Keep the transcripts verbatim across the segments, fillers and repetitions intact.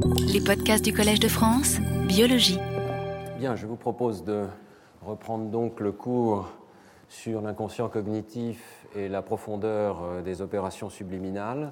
Les podcasts du Collège de France, Biologie. Bien, je vous propose de reprendre donc le cours sur l'inconscient cognitif et la profondeur des opérations subliminales.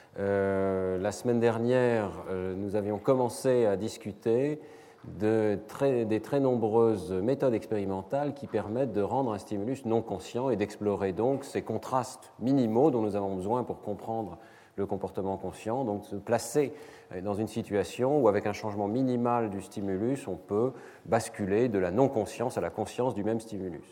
Euh, la semaine dernière, euh, nous avions commencé à discuter de très, des très nombreuses méthodes expérimentales qui permettent de rendre un stimulus non conscient et d'explorer donc ces contrastes minimaux dont nous avons besoin pour comprendre le comportement conscient, donc se placer dans une situation où avec un changement minimal du stimulus, on peut basculer de la non-conscience à la conscience du même stimulus.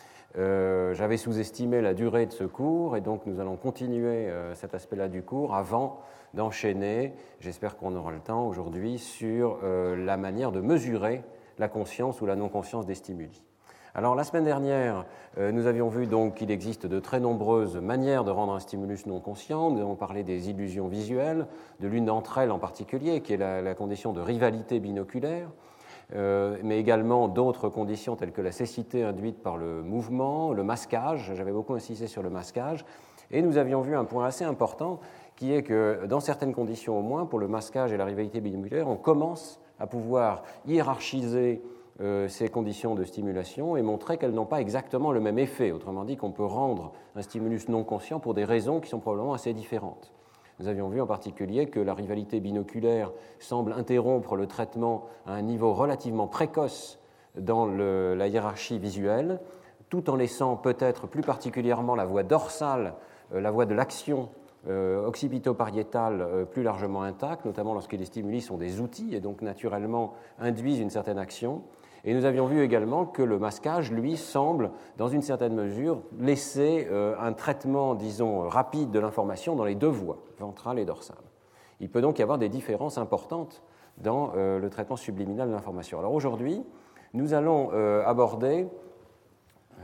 Euh, j'avais sous-estimé la durée de ce cours et donc nous allons continuer euh, cet aspect-là du cours avant d'enchaîner, j'espère qu'on aura le temps aujourd'hui, sur euh, la manière de mesurer la conscience ou la non-conscience des stimuli. Alors la semaine dernière, euh, nous avions vu donc qu'il existe de très nombreuses manières de rendre un stimulus non conscient. Nous avons parlé des illusions visuelles, de l'une d'entre elles en particulier, qui est la, la condition de rivalité binoculaire, euh, mais également d'autres conditions telles que la cécité induite par le mouvement, le masquage. J'avais beaucoup insisté sur le masquage. Et nous avions vu un point assez important, qui est que dans certaines conditions au moins, pour le masquage et la rivalité binoculaire, on commence à pouvoir hiérarchiser Euh, ces conditions de stimulation et montrer qu'elles n'ont pas exactement le même effet. Autrement dit, qu'on peut rendre un stimulus non conscient pour des raisons qui sont probablement assez différentes. Nous avions vu en particulier que la rivalité binoculaire semble interrompre le traitement à un niveau relativement précoce dans le, la hiérarchie visuelle, tout en laissant peut-être plus particulièrement la voie dorsale, euh, la voie de l'action Euh, occipito-pariétale euh, plus largement intacte, notamment lorsque les stimuli sont des outils et donc naturellement induisent une certaine action. Et nous avions vu également que le masquage, lui, semble, dans une certaine mesure, laisser euh, un traitement, disons, rapide de l'information dans les deux voies, ventrale et dorsale. Il peut donc y avoir des différences importantes dans euh, le traitement subliminal de l'information. Alors aujourd'hui, nous allons euh, aborder... Euh,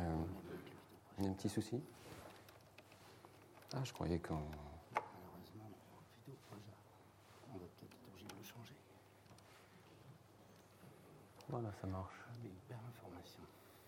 il y a un petit souci ? Ah, je croyais qu'on... Malheureusement, vidéo, on va peut-être être obligé de le changer. Voilà, ça marche. Mais il perd l'information.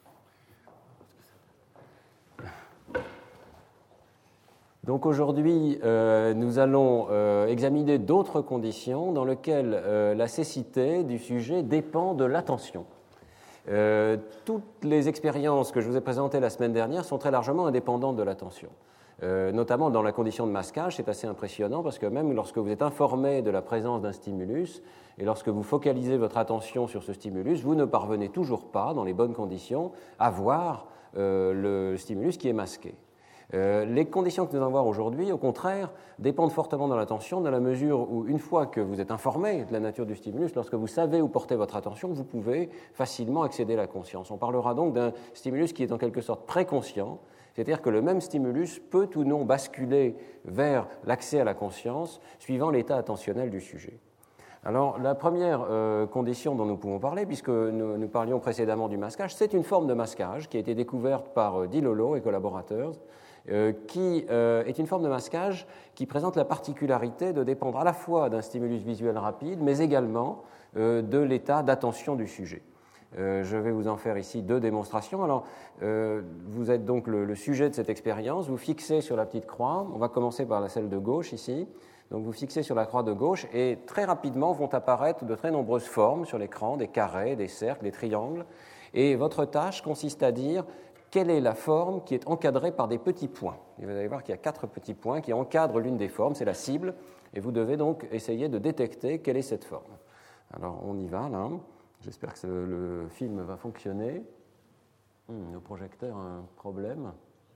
Donc aujourd'hui, euh, nous allons euh, examiner d'autres conditions dans lesquelles euh, la cécité du sujet dépend de l'attention. Euh, toutes les expériences que je vous ai présentées la semaine dernière sont très largement indépendantes de l'attention. Euh, notamment dans la condition de masquage, c'est assez impressionnant parce que même lorsque vous êtes informé de la présence d'un stimulus et lorsque vous focalisez votre attention sur ce stimulus, vous ne parvenez toujours pas, dans les bonnes conditions, à voir euh, le stimulus qui est masqué. Euh, les conditions que nous allons voir aujourd'hui, au contraire, dépendent fortement de l'attention dans la mesure où, une fois que vous êtes informé de la nature du stimulus, lorsque vous savez où porter votre attention, vous pouvez facilement accéder à la conscience. On parlera donc d'un stimulus qui est en quelque sorte préconscient, c'est-à-dire que le même stimulus peut ou non basculer vers l'accès à la conscience suivant l'état attentionnel du sujet. Alors, la première euh, condition dont nous pouvons parler, puisque nous, nous parlions précédemment du masquage, c'est une forme de masquage qui a été découverte par euh, Di Lolo et collaborateurs, euh, qui euh, est une forme de masquage qui présente la particularité de dépendre à la fois d'un stimulus visuel rapide, mais également euh, de l'état d'attention du sujet. Euh, je vais vous en faire ici deux démonstrations. Alors, euh, vous êtes donc le, le sujet de cette expérience. Vous fixez sur la petite croix. On va commencer par la celle de gauche ici. Donc, vous fixez sur la croix de gauche et très rapidement vont apparaître de très nombreuses formes sur l'écran, des carrés, des cercles, des triangles. Et votre tâche consiste à dire quelle est la forme qui est encadrée par des petits points. Et vous allez voir qu'il y a quatre petits points qui encadrent l'une des formes. C'est la cible. Et vous devez donc essayer de détecter quelle est cette forme. Alors, on y va là. J'espère que le film va fonctionner. Hum, le projecteur a un problème.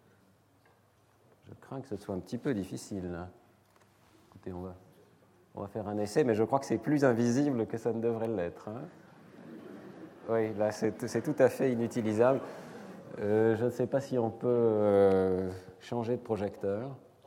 Je crains que ce soit un petit peu difficile. Là. Écoutez, on va, on va faire un essai, mais je crois que c'est plus invisible que ça ne devrait l'être. Hein. Oui, là, c'est, c'est tout à fait inutilisable. Euh, je ne sais pas si on peut euh, changer de projecteur.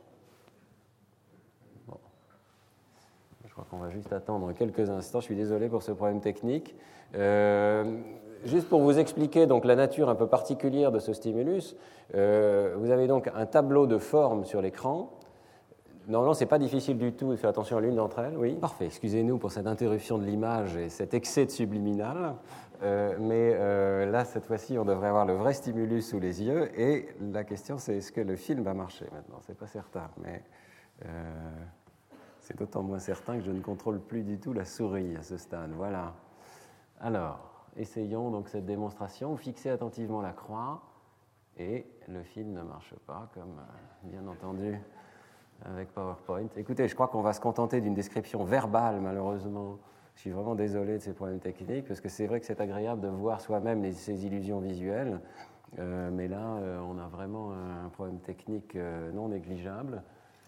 Bon. Je crois qu'on va juste attendre quelques instants. Je suis désolé pour ce problème technique. Euh, juste pour vous expliquer donc, la nature un peu particulière de ce stimulus, euh, vous avez donc un tableau de formes sur l'écran. Normalement, ce n'est pas difficile du tout de faire attention à l'une d'entre elles. Oui, parfait. Excusez-nous pour cette interruption de l'image et cet excès de subliminal. Euh, mais euh, là, cette fois-ci, on devrait avoir le vrai stimulus sous les yeux. Et la question, c'est est-ce que le film va marcher maintenant ? Ce n'est pas certain, mais euh, C'est d'autant moins certain que je ne contrôle plus du tout la souris à ce stade. Voilà. Alors, essayons donc cette démonstration. Fixez attentivement la croix et le fil ne marche pas, comme bien entendu avec PowerPoint. Écoutez, je crois qu'on va se contenter d'une description verbale, malheureusement. Je suis vraiment désolé de ces problèmes techniques, parce que c'est vrai que c'est agréable de voir soi-même les, ces illusions visuelles, euh, mais là, euh, on a vraiment un problème technique euh, non négligeable.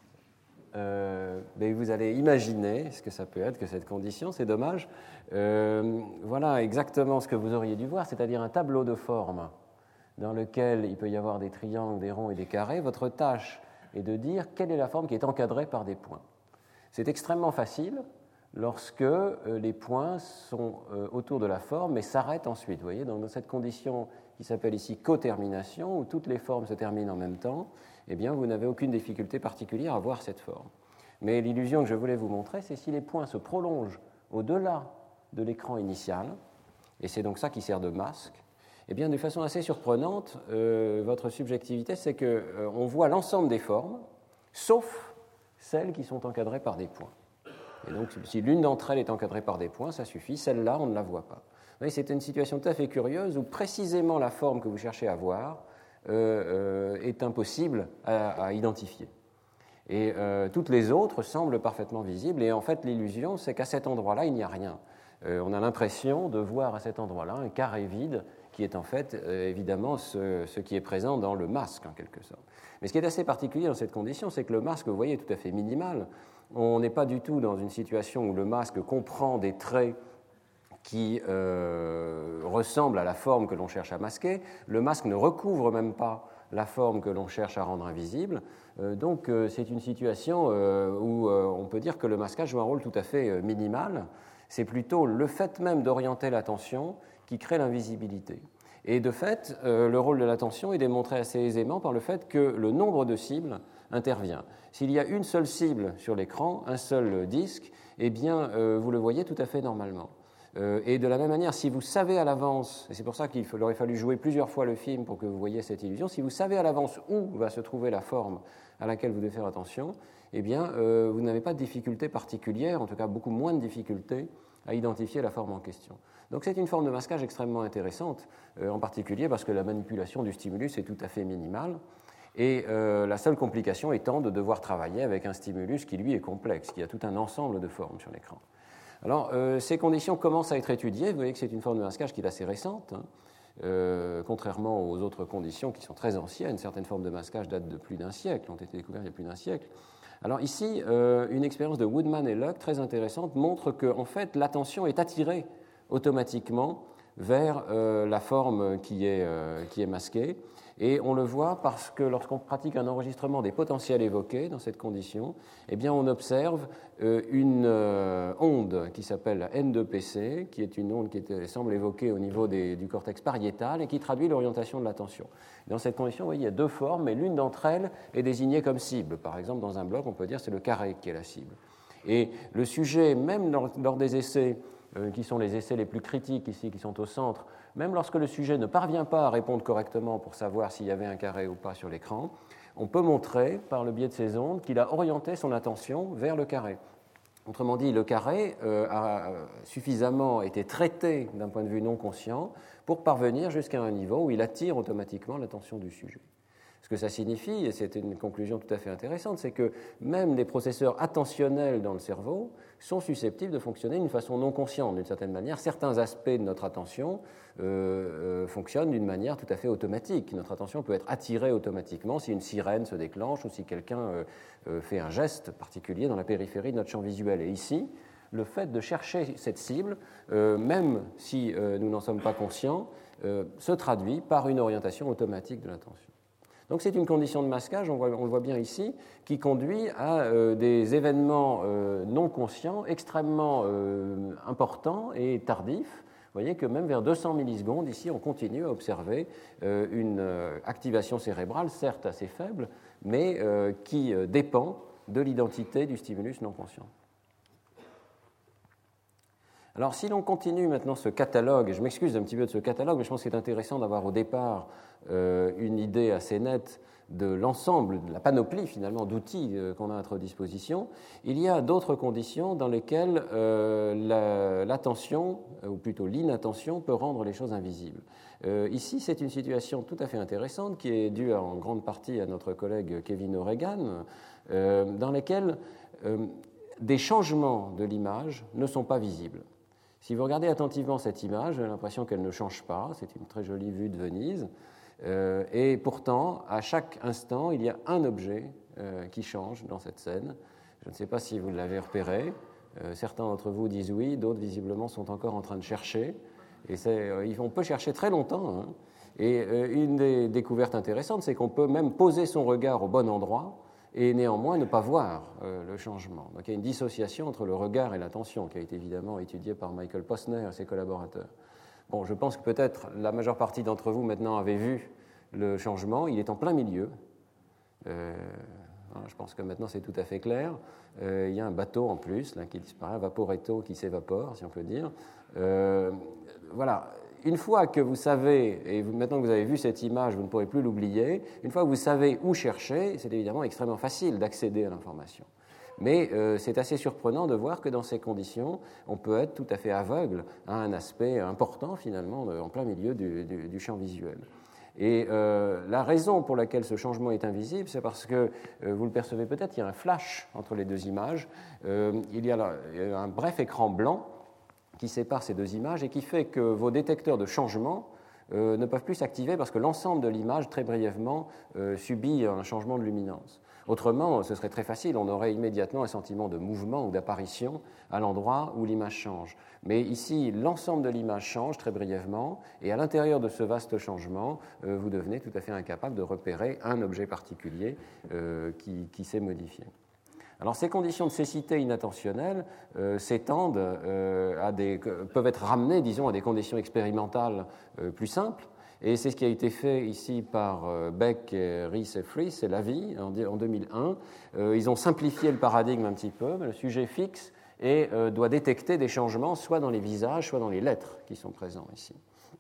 Euh, mais vous allez imaginer ce que ça peut être que cette condition, c'est dommage. Euh, voilà exactement ce que vous auriez dû voir, c'est-à-dire un tableau de forme dans lequel il peut y avoir des triangles, des ronds et des carrés. Votre tâche est de dire quelle est la forme qui est encadrée par des points. C'est extrêmement facile lorsque euh, les points sont euh, autour de la forme mais s'arrêtent ensuite. Vous voyez, donc dans cette condition qui s'appelle ici cotermination, où toutes les formes se terminent en même temps, eh bien, vous n'avez aucune difficulté particulière à voir cette forme. Mais l'illusion que je voulais vous montrer, c'est si les points se prolongent au-delà de l'écran initial, et c'est donc ça qui sert de masque, eh bien, de façon assez surprenante, euh, votre subjectivité, c'est qu'on euh, voit l'ensemble des formes, sauf celles qui sont encadrées par des points. Et donc, si l'une d'entre elles est encadrée par des points, ça suffit, celle-là, on ne la voit pas. Vous voyez, c'est une situation tout à fait curieuse où précisément la forme que vous cherchez à voir euh, euh, est impossible à, à identifier. Et euh, toutes les autres semblent parfaitement visibles, et en fait, l'illusion, c'est qu'à cet endroit-là, il n'y a rien. Euh, on a l'impression de voir à cet endroit-là un carré vide qui est en fait euh, évidemment ce, ce qui est présent dans le masque en quelque sorte. Mais ce qui est assez particulier dans cette condition, c'est que le masque, vous voyez, est tout à fait minimal. On n'est pas du tout dans une situation où le masque comprend des traits qui euh, ressemblent à la forme que l'on cherche à masquer. Le masque ne recouvre même pas la forme que l'on cherche à rendre invisible. Euh, donc euh, c'est une situation euh, où euh, on peut dire que le masquage joue un rôle tout à fait euh, minimal. C'est plutôt le fait même d'orienter l'attention qui crée l'invisibilité. Et de fait, euh, le rôle de l'attention est démontré assez aisément par le fait que le nombre de cibles intervient. S'il y a une seule cible sur l'écran, un seul disque, eh bien, euh, vous le voyez tout à fait normalement. Euh, et de la même manière, si vous savez à l'avance, et c'est pour ça qu'il aurait fallu jouer plusieurs fois le film pour que vous voyiez cette illusion, si vous savez à l'avance où va se trouver la forme à laquelle vous devez faire attention, eh bien, euh, vous n'avez pas de difficulté particulière, en tout cas beaucoup moins de difficultés à identifier la forme en question. Donc c'est une forme de masquage extrêmement intéressante, euh, en particulier parce que la manipulation du stimulus est tout à fait minimale, et euh, la seule complication étant de devoir travailler avec un stimulus qui, lui, est complexe, qui a tout un ensemble de formes sur l'écran. Alors, euh, ces conditions commencent à être étudiées. Vous voyez que c'est une forme de masquage qui est assez récente, hein, euh, contrairement aux autres conditions qui sont très anciennes. Certaines formes de masquage datent de plus d'un siècle, ont été découvertes il y a plus d'un siècle. Alors ici, euh, une expérience de Woodman et Luck très intéressante montre que, en fait, l'attention est attirée automatiquement vers euh, la forme qui est, euh, qui est masquée. Et on le voit parce que lorsqu'on pratique un enregistrement des potentiels évoqués dans cette condition, eh bien on observe euh, une euh, onde qui s'appelle N deux P C, qui est une onde qui était, semble évoquée au niveau des, du cortex pariétal et qui traduit l'orientation de l'attention. Dans cette condition, vous voyez, il y a deux formes, mais l'une d'entre elles est désignée comme cible. Par exemple, dans un bloc, on peut dire que c'est le carré qui est la cible. Et le sujet, même lors, lors des essais, euh, qui sont les essais les plus critiques ici, qui sont au centre, même lorsque le sujet ne parvient pas à répondre correctement pour savoir s'il y avait un carré ou pas sur l'écran, on peut montrer, par le biais de ces ondes, qu'il a orienté son attention vers le carré. Autrement dit, le carré euh, a suffisamment été traité d'un point de vue non conscient pour parvenir jusqu'à un niveau où il attire automatiquement l'attention du sujet. Ce que ça signifie, et c'est une conclusion tout à fait intéressante, c'est que même les processeurs attentionnels dans le cerveau sont susceptibles de fonctionner d'une façon non consciente, d'une certaine manière. Certains aspects de notre attention euh, euh, fonctionnent d'une manière tout à fait automatique. Notre attention peut être attirée automatiquement si une sirène se déclenche ou si quelqu'un euh, euh, fait un geste particulier dans la périphérie de notre champ visuel. Et ici, le fait de chercher cette cible, euh, même si euh, nous n'en sommes pas conscients, euh, se traduit par une orientation automatique de l'attention. Donc c'est une condition de masquage, on, voit, on le voit bien ici, qui conduit à euh, des événements euh, non conscients extrêmement euh, importants et tardifs. Vous voyez que même vers deux cents millisecondes, ici, on continue à observer euh, une euh, activation cérébrale, certes assez faible, mais euh, qui euh, dépend de l'identité du stimulus non conscient. Alors, si l'on continue maintenant ce catalogue, et je m'excuse un petit peu de ce catalogue, mais je pense que c'est intéressant d'avoir au départ euh, une idée assez nette de l'ensemble, de la panoplie finalement d'outils euh, qu'on a à notre disposition, il y a d'autres conditions dans lesquelles euh, la, l'attention, ou plutôt l'inattention, peut rendre les choses invisibles. Euh, ici, c'est une situation tout à fait intéressante qui est due en grande partie à notre collègue Kevin O'Regan, euh, dans lesquelles euh, des changements de l'image ne sont pas visibles. Si vous regardez attentivement cette image, vous avez l'impression qu'elle ne change pas, c'est une très jolie vue de Venise. Euh, et pourtant, à chaque instant, il y a un objet euh, qui change dans cette scène. Je ne sais pas si vous l'avez repéré. Euh, certains d'entre vous disent oui, d'autres visiblement sont encore en train de chercher. Et c'est, euh, on peut chercher très longtemps. Hein. Et euh, une des découvertes intéressantes, c'est qu'on peut même poser son regard au bon endroit et néanmoins ne pas voir euh, le changement. Donc il y a une dissociation entre le regard et l'attention qui a été évidemment étudiée par Michael Posner et ses collaborateurs. Bon, je pense que peut-être la majeure partie d'entre vous maintenant avait vu le changement. Il est en plein milieu. Euh, je pense que maintenant c'est tout à fait clair. Euh, il y a un bateau en plus là, qui disparaît, un vaporetto qui s'évapore, si on peut dire. Euh, voilà. Une fois que vous savez, et vous, maintenant que vous avez vu cette image, vous ne pourrez plus l'oublier, une fois que vous savez où chercher, c'est évidemment extrêmement facile d'accéder à l'information. Mais euh, c'est assez surprenant de voir que dans ces conditions, on peut être tout à fait aveugle à un aspect important, finalement, de, en plein milieu du, du, du champ visuel. Et euh, la raison pour laquelle ce changement est invisible, c'est parce que, euh, vous le percevez peut-être, il y a un flash entre les deux images. Euh, il y a là, un bref écran blanc qui sépare ces deux images et qui fait que vos détecteurs de changement euh, ne peuvent plus s'activer parce que l'ensemble de l'image, très brièvement, euh, subit un changement de luminance. Autrement, ce serait très facile, on aurait immédiatement un sentiment de mouvement ou d'apparition à l'endroit où l'image change. Mais ici, l'ensemble de l'image change très brièvement, et à l'intérieur de ce vaste changement, euh, vous devenez tout à fait incapable de repérer un objet particulier euh, qui, qui s'est modifié. Alors, ces conditions de cécité inattentionnelle euh, s'étendent euh, à des, peuvent être ramenées, disons, à des conditions expérimentales euh, plus simples. Et c'est ce qui a été fait ici par Beck, Rees et Fries, c'est l'avis, en deux mille un. Euh, ils ont simplifié le paradigme un petit peu, mais le sujet fixe et euh, doit détecter des changements soit dans les visages, soit dans les lettres qui sont présents ici.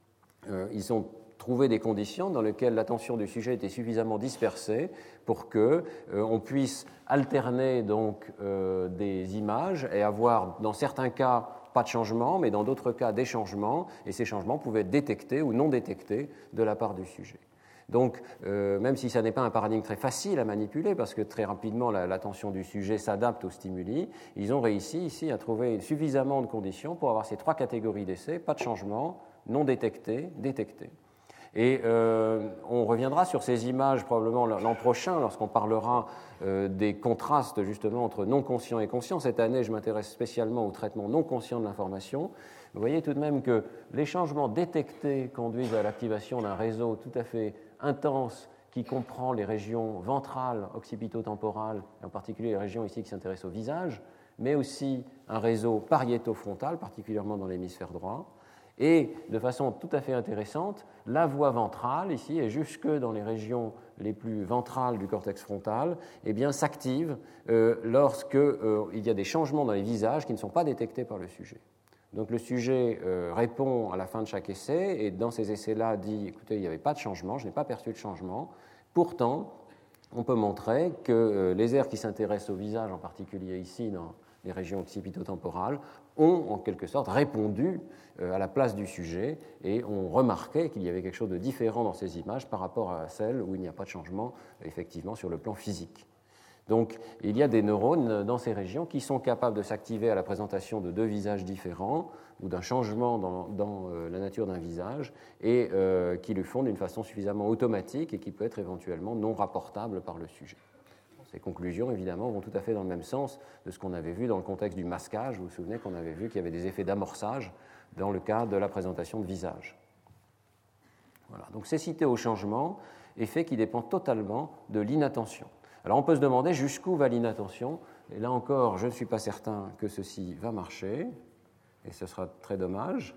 Euh, ils ont trouvé des conditions dans lesquelles l'attention du sujet était suffisamment dispersée pour qu'on euh, puisse alterner donc, euh, des images et avoir, dans certains cas, pas de changement, mais dans d'autres cas, des changements, et ces changements pouvaient être détectés ou non détectés de la part du sujet. Donc, euh, même si ça n'est pas un paradigme très facile à manipuler, parce que très rapidement, la, l'attention du sujet s'adapte aux stimuli, ils ont réussi ici à trouver suffisamment de conditions pour avoir ces trois catégories d'essais, pas de changement, non détecté, détecté. Et euh, on reviendra sur ces images probablement l'an prochain lorsqu'on parlera euh, des contrastes justement entre non conscient et conscient. Cette année, je m'intéresse spécialement au traitement non conscient de l'information. Vous voyez tout de même que les changements détectés conduisent à l'activation d'un réseau tout à fait intense qui comprend les régions ventrales, occipito-temporales, et en particulier les régions ici qui s'intéressent au visage, mais aussi un réseau pariéto-frontal, particulièrement dans l'hémisphère droit. Et de façon tout à fait intéressante, la voie ventrale, ici, et jusque dans les régions les plus ventrales du cortex frontal, eh bien, s'active euh, lorsqu'il euh, y a des changements dans les visages qui ne sont pas détectés par le sujet. Donc le sujet euh, répond à la fin de chaque essai, et dans ces essais-là dit, écoutez, il n'y avait pas de changement, je n'ai pas perçu de changement. Pourtant, on peut montrer que euh, les aires qui s'intéressent au visage, en particulier ici, dans les régions occipito-temporales, ont en quelque sorte répondu à la place du sujet et ont remarqué qu'il y avait quelque chose de différent dans ces images par rapport à celles où il n'y a pas de changement effectivement sur le plan physique. Donc il y a des neurones dans ces régions qui sont capables de s'activer à la présentation de deux visages différents ou d'un changement dans, dans euh, la nature d'un visage et euh, qui le font d'une façon suffisamment automatique et qui peut être éventuellement non rapportable par le sujet. Ces conclusions, évidemment, vont tout à fait dans le même sens de ce qu'on avait vu dans le contexte du masquage. Vous vous souvenez qu'on avait vu qu'il y avait des effets d'amorçage dans le cas de la présentation de visage. Voilà. Donc, cécité au changement, effet qui dépend totalement de l'inattention. Alors, on peut se demander jusqu'où va l'inattention. Et là encore, je ne suis pas certain que ceci va marcher. Et ce sera très dommage.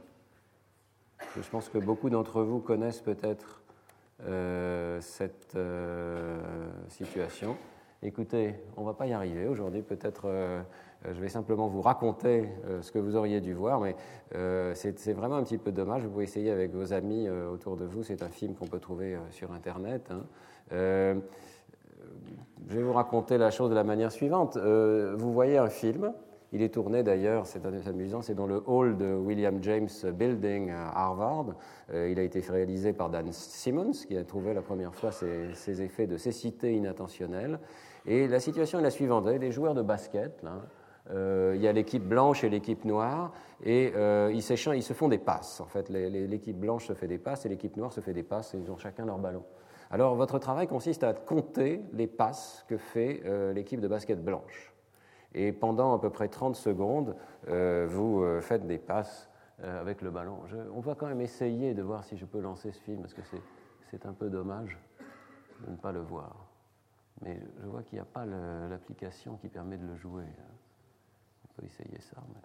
Je pense que beaucoup d'entre vous connaissent peut-être euh, cette euh, situation. Écoutez, on ne va pas y arriver aujourd'hui, peut-être euh, Euh, je vais simplement vous raconter euh, ce que vous auriez dû voir, mais euh, c'est, c'est vraiment un petit peu dommage. Vous pouvez essayer avec vos amis euh, autour de vous. C'est un film qu'on peut trouver euh, sur Internet. Hein. Euh, je vais vous raconter la chose de la manière suivante. Euh, vous voyez un film. Il est tourné d'ailleurs, c'est amusant, c'est dans le hall de William James Building à Harvard. Euh, il a été réalisé par Dan Simmons, qui a trouvé la première fois ces, ces effets de cécité inattentionnelle. Et la situation est la suivante. Vous avez des joueurs de basket, là. Euh, il y a l'équipe blanche et l'équipe noire, et euh, ils, ils se font des passes. En fait, les, les, l'équipe blanche se fait des passes et l'équipe noire se fait des passes, et ils ont chacun leur ballon. Alors, votre travail consiste à compter les passes que fait euh, l'équipe de basket blanche. Et pendant à peu près trente secondes, euh, vous euh, faites des passes euh, avec le ballon. Je, on va quand même essayer de voir si je peux lancer ce film, parce que c'est, c'est un peu dommage de ne pas le voir. Mais je vois qu'il n'y a pas le, l'application qui permet de le jouer. On peut essayer ça. Mais...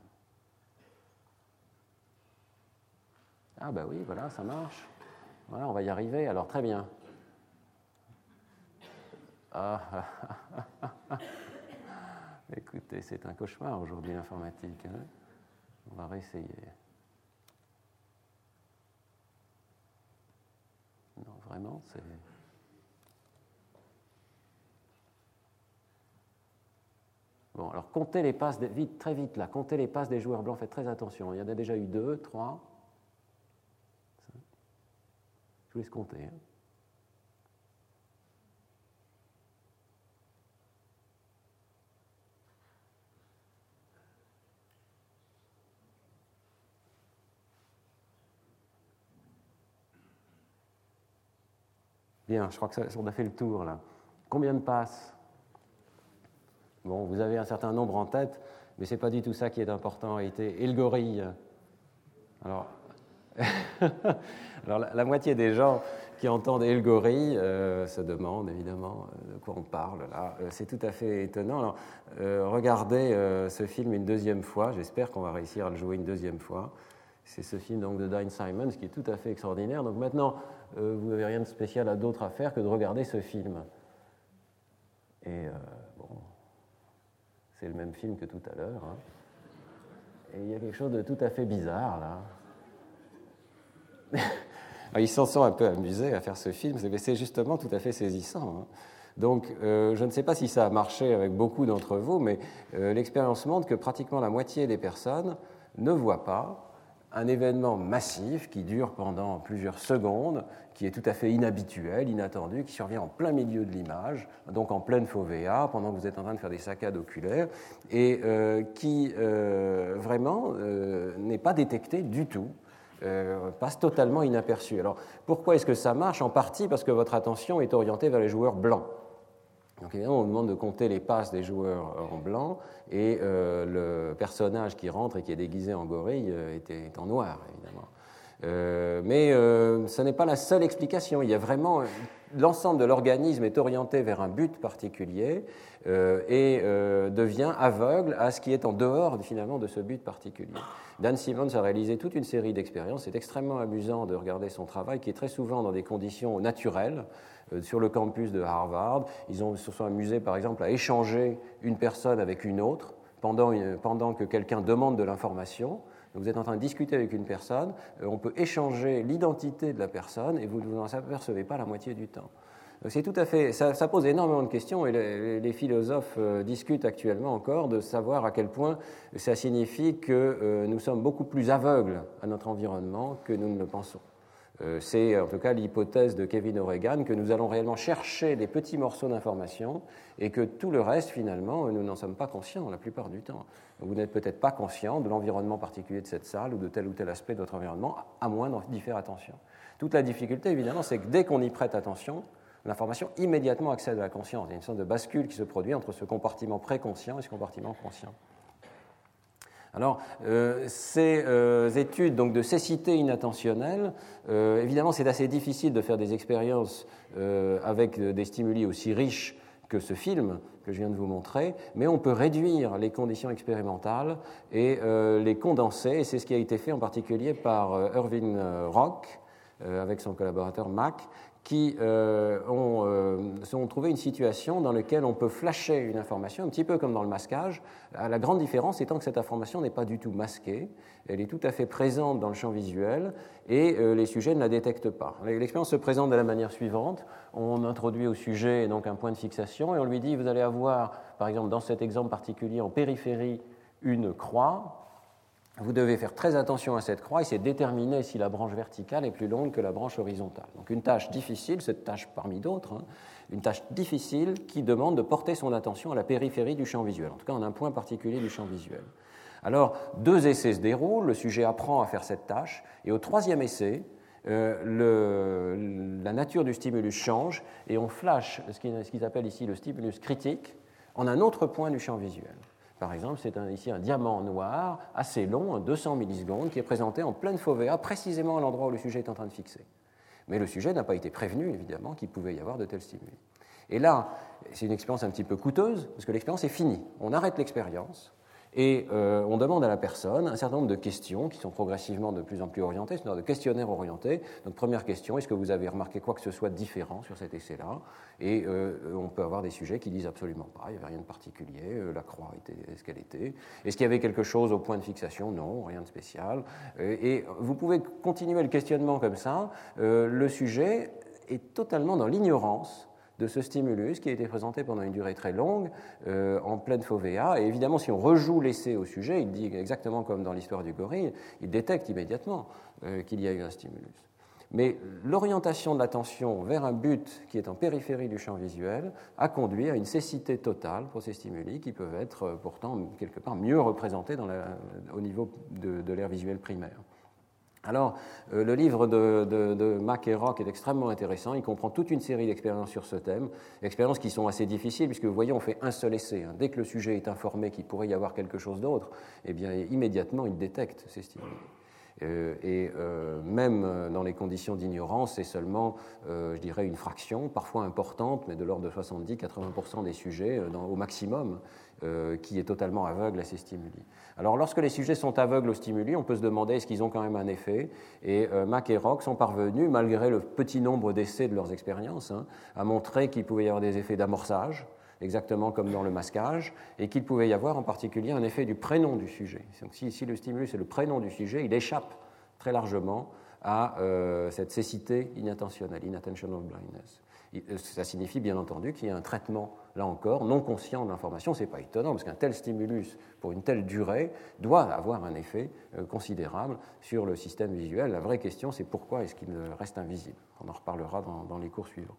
Ah ben oui, voilà, ça marche. Voilà, on va y arriver. Alors, très bien. Ah, écoutez, c'est un cauchemar aujourd'hui, l'informatique. Hein. On va réessayer. Non, vraiment, c'est... Bon, alors, comptez les passes, de... vite, très vite, là. Comptez les passes des joueurs blancs, faites très attention. Il y en a déjà eu deux, trois. Je vous laisse compter. Hein. Bien, je crois que ça, on a fait le tour, là. Combien de passes? Bon, vous avez un certain nombre en tête, mais ce n'est pas du tout ça qui est important en réalité. Et le gorille? Alors, Alors la, la moitié des gens qui entendent « et le gorille euh, » se demandent évidemment de quoi on parle, là. Euh, c'est tout à fait étonnant. Alors, euh, regardez euh, ce film une deuxième fois. J'espère qu'on va réussir à le jouer une deuxième fois. C'est ce film donc, de Dan Simmons qui est tout à fait extraordinaire. Donc maintenant, euh, vous n'avez rien de spécial à d'autre à faire que de regarder ce film. Et euh, bon, c'est le même film que tout à l'heure. Hein. Et il y a quelque chose de tout à fait bizarre, là. Ils s'en sont un peu amusés à faire ce film, mais c'est justement tout à fait saisissant. Hein. Donc, euh, je ne sais pas si ça a marché avec beaucoup d'entre vous, mais euh, l'expérience montre que pratiquement la moitié des personnes ne voient pas un événement massif qui dure pendant plusieurs secondes, qui est tout à fait inhabituel, inattendu, qui survient en plein milieu de l'image, donc en pleine fovea, pendant que vous êtes en train de faire des saccades oculaires, et euh, qui euh, vraiment euh, n'est pas détecté du tout, euh, passe totalement inaperçu. Alors, pourquoi est-ce que ça marche? En partie parce que votre attention est orientée vers les joueurs blancs. Donc évidemment, on vous demande de compter les passes des joueurs en blanc, et euh, le personnage qui rentre et qui est déguisé en gorille euh, est, est en noir, évidemment. Euh, mais euh, ce n'est pas la seule explication. Il y a vraiment... L'ensemble de l'organisme est orienté vers un but particulier euh, et euh, devient aveugle à ce qui est en dehors, finalement, de ce but particulier. Dan Simmons a réalisé toute une série d'expériences. C'est extrêmement amusant de regarder son travail, qui est très souvent dans des conditions naturelles, euh, sur le campus de Harvard. Ils ont, se sont amusés, par exemple, à échanger une personne avec une autre pendant, une, pendant que quelqu'un demande de l'information. Vous êtes en train de discuter avec une personne, on peut échanger l'identité de la personne et vous ne vous en apercevez pas la moitié du temps. C'est tout à fait, ça, ça pose énormément de questions et les, les philosophes euh, discutent actuellement encore de savoir à quel point ça signifie que euh, nous sommes beaucoup plus aveugles à notre environnement que nous ne le pensons. Euh, c'est en tout cas l'hypothèse de Kevin O'Regan que nous allons réellement chercher des petits morceaux d'information et que tout le reste, finalement, nous n'en sommes pas conscients la plupart du temps. Vous n'êtes peut-être pas conscient de l'environnement particulier de cette salle ou de tel ou tel aspect de votre environnement, à moins d'y faire attention. Toute la difficulté, évidemment, c'est que dès qu'on y prête attention, l'information immédiatement accède à la conscience. Il y a une sorte de bascule qui se produit entre ce compartiment préconscient et ce compartiment conscient. Alors, euh, ces euh, études donc, de cécité inattentionnelle, euh, évidemment, c'est assez difficile de faire des expériences euh, avec des stimuli aussi riches que ce film que je viens de vous montrer, mais on peut réduire les conditions expérimentales et euh, les condenser, et c'est ce qui a été fait en particulier par euh, Irving Rock, euh, avec son collaborateur Mack, qui euh, ont, euh, ont trouvé une situation dans laquelle on peut flasher une information, un petit peu comme dans le masquage. La grande différence étant que cette information n'est pas du tout masquée, elle est tout à fait présente dans le champ visuel et euh, les sujets ne la détectent pas. L'expérience se présente de la manière suivante. On introduit au sujet donc un point de fixation et on lui dit, vous allez avoir, par exemple dans cet exemple particulier, en périphérie, une croix. Vous devez faire très attention à cette croix et c'est déterminer si la branche verticale est plus longue que la branche horizontale. Donc une tâche difficile, cette tâche parmi d'autres, hein, une tâche difficile qui demande de porter son attention à la périphérie du champ visuel, en tout cas en un point particulier du champ visuel. Alors deux essais se déroulent, le sujet apprend à faire cette tâche et au troisième essai, euh, le, la nature du stimulus change et on flash ce qu'ils ce qu'ils appellent ici le stimulus critique en un autre point du champ visuel. Par exemple, c'est un, ici un diamant noir assez long, deux cents millisecondes, qui est présenté en pleine fovea, précisément à l'endroit où le sujet est en train de fixer. Mais le sujet n'a pas été prévenu, évidemment, qu'il pouvait y avoir de tels stimuli. Et là, c'est une expérience un petit peu coûteuse, parce que l'expérience est finie. On arrête l'expérience et euh, on demande à la personne un certain nombre de questions qui sont progressivement de plus en plus orientées, c'est-à-dire de questionnaires orientés. Donc, première question, est-ce que vous avez remarqué quoi que ce soit de différent sur cet essai-là ? Et euh, on peut avoir des sujets qui disent absolument pas, il n'y avait rien de particulier, euh, la croix était ce qu'elle était. Est-ce qu'il y avait quelque chose au point de fixation ? Non, rien de spécial. Euh, et vous pouvez continuer le questionnement comme ça. Euh, le sujet est totalement dans l'ignorance de ce stimulus qui a été présenté pendant une durée très longue, euh, en pleine fovea. Et évidemment, si on rejoue l'essai au sujet, il dit exactement comme dans l'histoire du gorille, il détecte immédiatement euh, qu'il y a eu un stimulus. Mais l'orientation de l'attention vers un but qui est en périphérie du champ visuel a conduit à une cécité totale pour ces stimuli qui peuvent être pourtant quelque part mieux représentés dans la, au niveau de, de l'aire visuelle primaire. Alors, euh, le livre de, de, de Mack et Rock est extrêmement intéressant. Il comprend toute une série d'expériences sur ce thème, expériences qui sont assez difficiles puisque, vous voyez, on fait un seul essai. Hein. Dès que le sujet est informé qu'il pourrait y avoir quelque chose d'autre, eh bien, immédiatement, il détecte ces stimuli. Euh, et euh, même dans les conditions d'ignorance, c'est seulement, euh, je dirais, une fraction, parfois importante, mais de l'ordre de soixante-dix à quatre-vingts pour cent des sujets, euh, dans, au maximum, euh, qui est totalement aveugle à ces stimuli. Alors, lorsque les sujets sont aveugles aux stimuli, on peut se demander est-ce qu'ils ont quand même un effet. Et euh, Mack et Rock sont parvenus, malgré le petit nombre d'essais de leurs expériences, hein, à montrer qu'il pouvait y avoir des effets d'amorçage, exactement comme dans le masquage, et qu'il pouvait y avoir en particulier un effet du prénom du sujet. Donc, si, si le stimulus est le prénom du sujet, il échappe très largement à euh, cette cécité inintentionnelle, inattentional blindness. Ça signifie bien entendu qu'il y a un traitement, là encore, non conscient de l'information. Ce n'est pas étonnant, parce qu'un tel stimulus, pour une telle durée, doit avoir un effet euh, considérable sur le système visuel. La vraie question, c'est pourquoi est-ce qu'il reste invisible. On en reparlera dans, dans les cours suivants.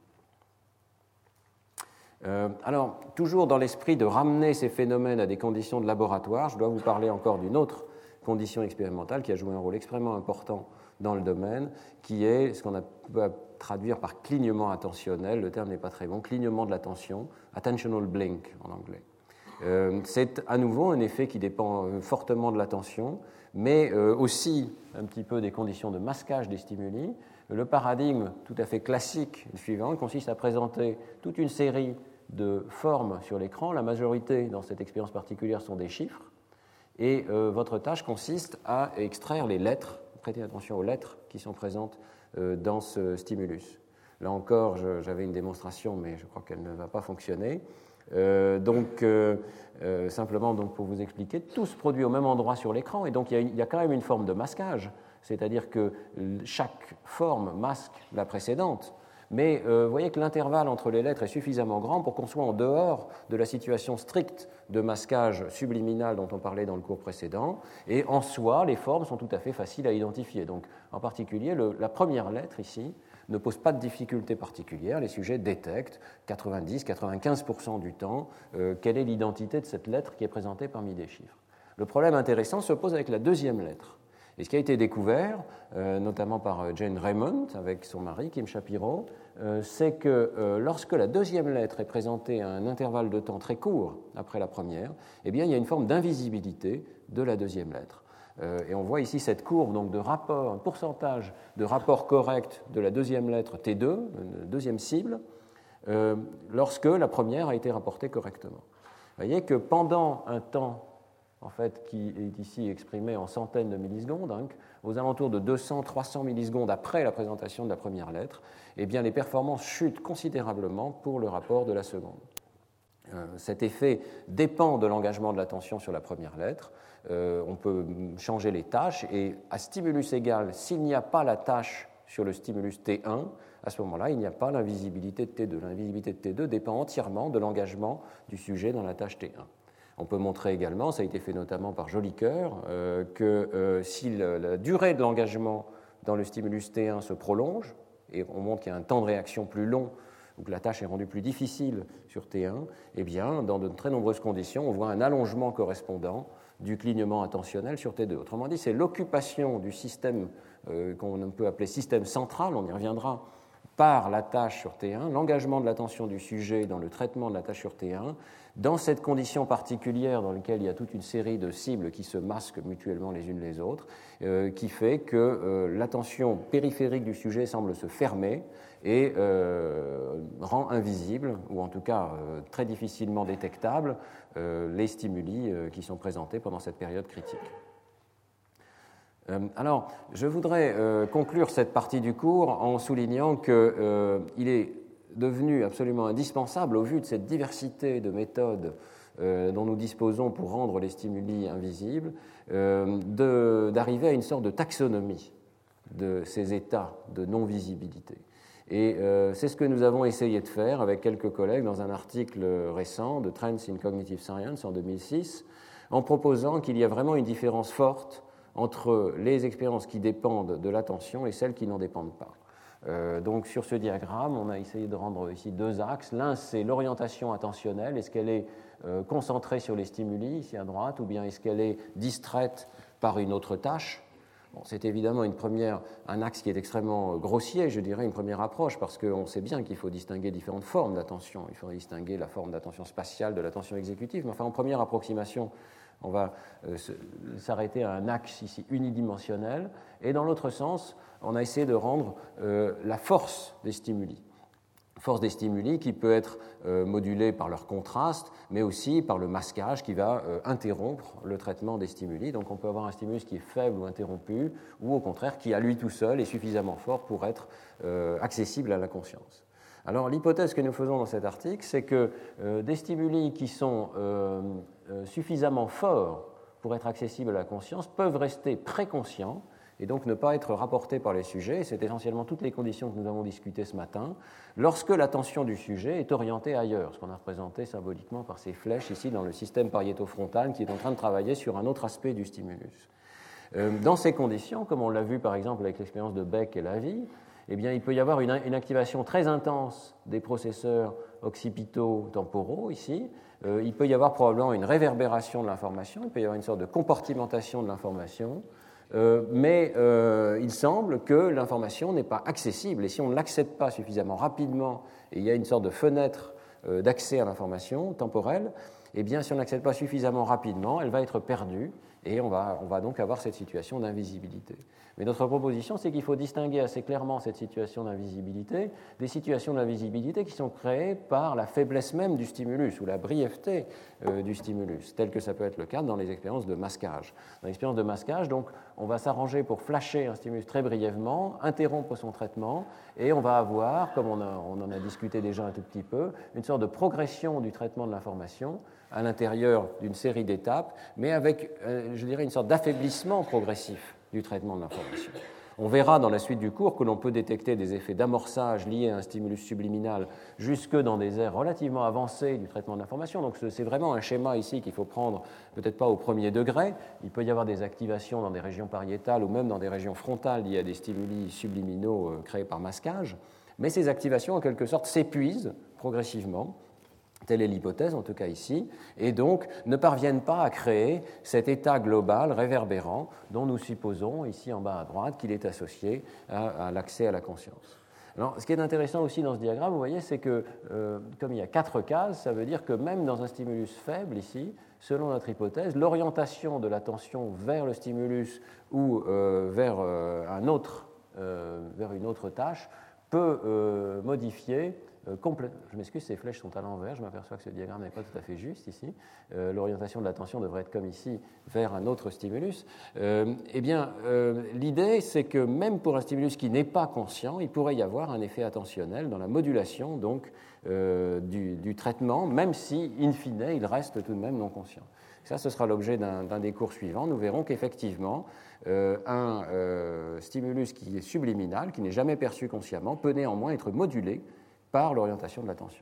Euh, alors, toujours dans l'esprit de ramener ces phénomènes à des conditions de laboratoire, je dois vous parler encore d'une autre condition expérimentale qui a joué un rôle extrêmement important dans le domaine, qui est ce qu'on a, peut traduire par clignement attentionnel, le terme n'est pas très bon, clignement de l'attention, attentional blink en anglais. Euh, c'est à nouveau un effet qui dépend fortement de l'attention, mais euh, aussi un petit peu des conditions de masquage des stimuli. Le paradigme tout à fait classique suivant consiste à présenter toute une série de formes sur l'écran. La majorité, dans cette expérience particulière, sont des chiffres. Et euh, votre tâche consiste à extraire les lettres, prêtez attention aux lettres qui sont présentes euh, dans ce stimulus. Là encore, je, j'avais une démonstration, mais je crois qu'elle ne va pas fonctionner. Euh, donc, euh, euh, simplement donc, pour vous expliquer, tout se produit au même endroit sur l'écran, et donc il y a, il y a quand même une forme de masquage, c'est-à-dire que chaque forme masque la précédente. Mais euh, vous voyez que l'intervalle entre les lettres est suffisamment grand pour qu'on soit en dehors de la situation stricte de masquage subliminal dont on parlait dans le cours précédent, et en soi, les formes sont tout à fait faciles à identifier. Donc, en particulier, le, la première lettre ici ne pose pas de difficulté particulière. Les sujets détectent quatre-vingt-dix à quatre-vingt-quinze pour cent du temps euh, quelle est l'identité de cette lettre qui est présentée parmi des chiffres. Le problème intéressant se pose avec la deuxième lettre. Et ce qui a été découvert, euh, notamment par Jane Raymond avec son mari, Kim Shapiro, euh, c'est que euh, lorsque la deuxième lettre est présentée à un intervalle de temps très court après la première, eh bien, il y a une forme d'invisibilité de la deuxième lettre. Euh, et on voit ici cette courbe donc, de rapport, un pourcentage de rapport correct de la deuxième lettre T deux, une deuxième cible, euh, lorsque la première a été rapportée correctement. Vous voyez que pendant un temps en fait, qui est ici exprimé en centaines de millisecondes, hein, aux alentours de deux cents à trois cents millisecondes après la présentation de la première lettre, eh bien, les performances chutent considérablement pour le rapport de la seconde. Euh, cet effet dépend de l'engagement de l'attention sur la première lettre. Euh, on peut changer les tâches et à stimulus égal, s'il n'y a pas la tâche sur le stimulus T un, à ce moment-là, il n'y a pas l'invisibilité de T deux. L'invisibilité de T deux dépend entièrement de l'engagement du sujet dans la tâche T un. On peut montrer également, ça a été fait notamment par Jolicoeur, euh, que euh, si le, la durée de l'engagement dans le stimulus T un se prolonge, et on montre qu'il y a un temps de réaction plus long, ou que la tâche est rendue plus difficile sur T un, eh bien, dans de très nombreuses conditions, on voit un allongement correspondant du clignement attentionnel sur T deux. Autrement dit, c'est l'occupation du système euh, qu'on peut appeler système central, on y reviendra, par la tâche sur T un, l'engagement de l'attention du sujet dans le traitement de la tâche sur T un, dans cette condition particulière dans laquelle il y a toute une série de cibles qui se masquent mutuellement les unes les autres, euh, qui fait que euh, l'attention périphérique du sujet semble se fermer et euh, rend invisible, ou en tout cas euh, très difficilement détectable, euh, les stimuli euh, qui sont présentés pendant cette période critique. Euh, alors, je voudrais euh, conclure cette partie du cours en soulignant qu'il euh, est devenu absolument indispensable, au vu de cette diversité de méthodes euh, dont nous disposons pour rendre les stimuli invisibles, euh, de, d'arriver à une sorte de taxonomie de ces états de non-visibilité. Et euh, c'est ce que nous avons essayé de faire avec quelques collègues dans un article récent de Trends in Cognitive Science en deux mille six, en proposant qu'il y a vraiment une différence forte entre les expériences qui dépendent de l'attention et celles qui n'en dépendent pas. Euh, donc sur ce diagramme, on a essayé de rendre ici deux axes. L'un, c'est l'orientation attentionnelle. Est-ce qu'elle est euh, concentrée sur les stimuli, ici à droite, ou bien est-ce qu'elle est distraite par une autre tâche? Bon, c'est évidemment une première, un axe qui est extrêmement grossier, je dirais, une première approche, parce qu'on sait bien qu'il faut distinguer différentes formes d'attention. Il faudrait distinguer la forme d'attention spatiale de l'attention exécutive. Mais enfin, en première approximation, on va euh, s'arrêter à un axe ici unidimensionnel. Et dans l'autre sens, on a essayé de rendre euh, la force des stimuli. Force des stimuli qui peut être euh, modulée par leur contraste, mais aussi par le masquage qui va euh, interrompre le traitement des stimuli. Donc on peut avoir un stimulus qui est faible ou interrompu, ou au contraire qui à lui tout seul est suffisamment fort pour être euh, accessible à la conscience. Alors l'hypothèse que nous faisons dans cet article, c'est que euh, des stimuli qui sont euh, euh, suffisamment forts pour être accessibles à la conscience peuvent rester préconscients et donc ne pas être rapportés par les sujets. C'est essentiellement toutes les conditions que nous avons discutées ce matin, lorsque l'attention du sujet est orientée ailleurs, ce qu'on a représenté symboliquement par ces flèches ici dans le système pariétofrontal qui est en train de travailler sur un autre aspect du stimulus. Euh, dans ces conditions, comme on l'a vu par exemple avec l'expérience de Beck et Lavie, eh bien, il peut y avoir une, une activation très intense des processeurs occipito-temporaux ici. Euh, il peut y avoir probablement une réverbération de l'information, il peut y avoir une sorte de compartimentation de l'information, euh, mais euh, il semble que l'information n'est pas accessible. Et si on ne l'accède pas suffisamment rapidement, et il y a une sorte de fenêtre euh, d'accès à l'information temporelle, eh bien, si on n'accède pas suffisamment rapidement, elle va être perdue, et on va, on va donc avoir cette situation d'invisibilité. Mais notre proposition, c'est qu'il faut distinguer assez clairement cette situation d'invisibilité des situations d'invisibilité qui sont créées par la faiblesse même du stimulus ou la brièveté euh, du stimulus, tel que ça peut être le cas dans les expériences de masquage. Dans l'expérience de masquage, donc, on va s'arranger pour flasher un stimulus très brièvement, interrompre son traitement, et on va avoir, comme on, a, on en a discuté déjà un tout petit peu, une sorte de progression du traitement de l'information à l'intérieur d'une série d'étapes, mais avec, euh, je dirais, une sorte d'affaiblissement progressif du traitement de l'information. On verra dans la suite du cours que l'on peut détecter des effets d'amorçage liés à un stimulus subliminal jusque dans des aires relativement avancées du traitement de l'information. Donc c'est vraiment un schéma ici qu'il faut prendre peut-être pas au premier degré. Il peut y avoir des activations dans des régions pariétales ou même dans des régions frontales liées à des stimuli subliminaux créés par masquage, mais ces activations en quelque sorte s'épuisent progressivement. Telle est l'hypothèse, en tout cas ici, et donc ne parviennent pas à créer cet état global réverbérant dont nous supposons, ici en bas à droite, qu'il est associé à, à l'accès à la conscience. Alors, ce qui est intéressant aussi dans ce diagramme, vous voyez, c'est que, euh, comme il y a quatre cases, ça veut dire que même dans un stimulus faible, ici, selon notre hypothèse, l'orientation de l'attention vers le stimulus ou euh, vers, euh, un autre, euh, vers une autre tâche peut euh, modifier euh, complète. Je m'excuse, ces flèches sont à l'envers, je m'aperçois que ce diagramme n'est pas tout à fait juste ici. Euh, l'orientation de l'attention devrait être comme ici, vers un autre stimulus. Euh, eh bien, euh, l'idée, c'est que même pour un stimulus qui n'est pas conscient, il pourrait y avoir un effet attentionnel dans la modulation donc, euh, du, du traitement, même si, in fine, il reste tout de même non conscient. Ça, ce sera l'objet d'un, d'un des cours suivants. Nous verrons qu'effectivement, euh, un euh, stimulus qui est subliminal, qui n'est jamais perçu consciemment, peut néanmoins être modulé par l'orientation de l'attention.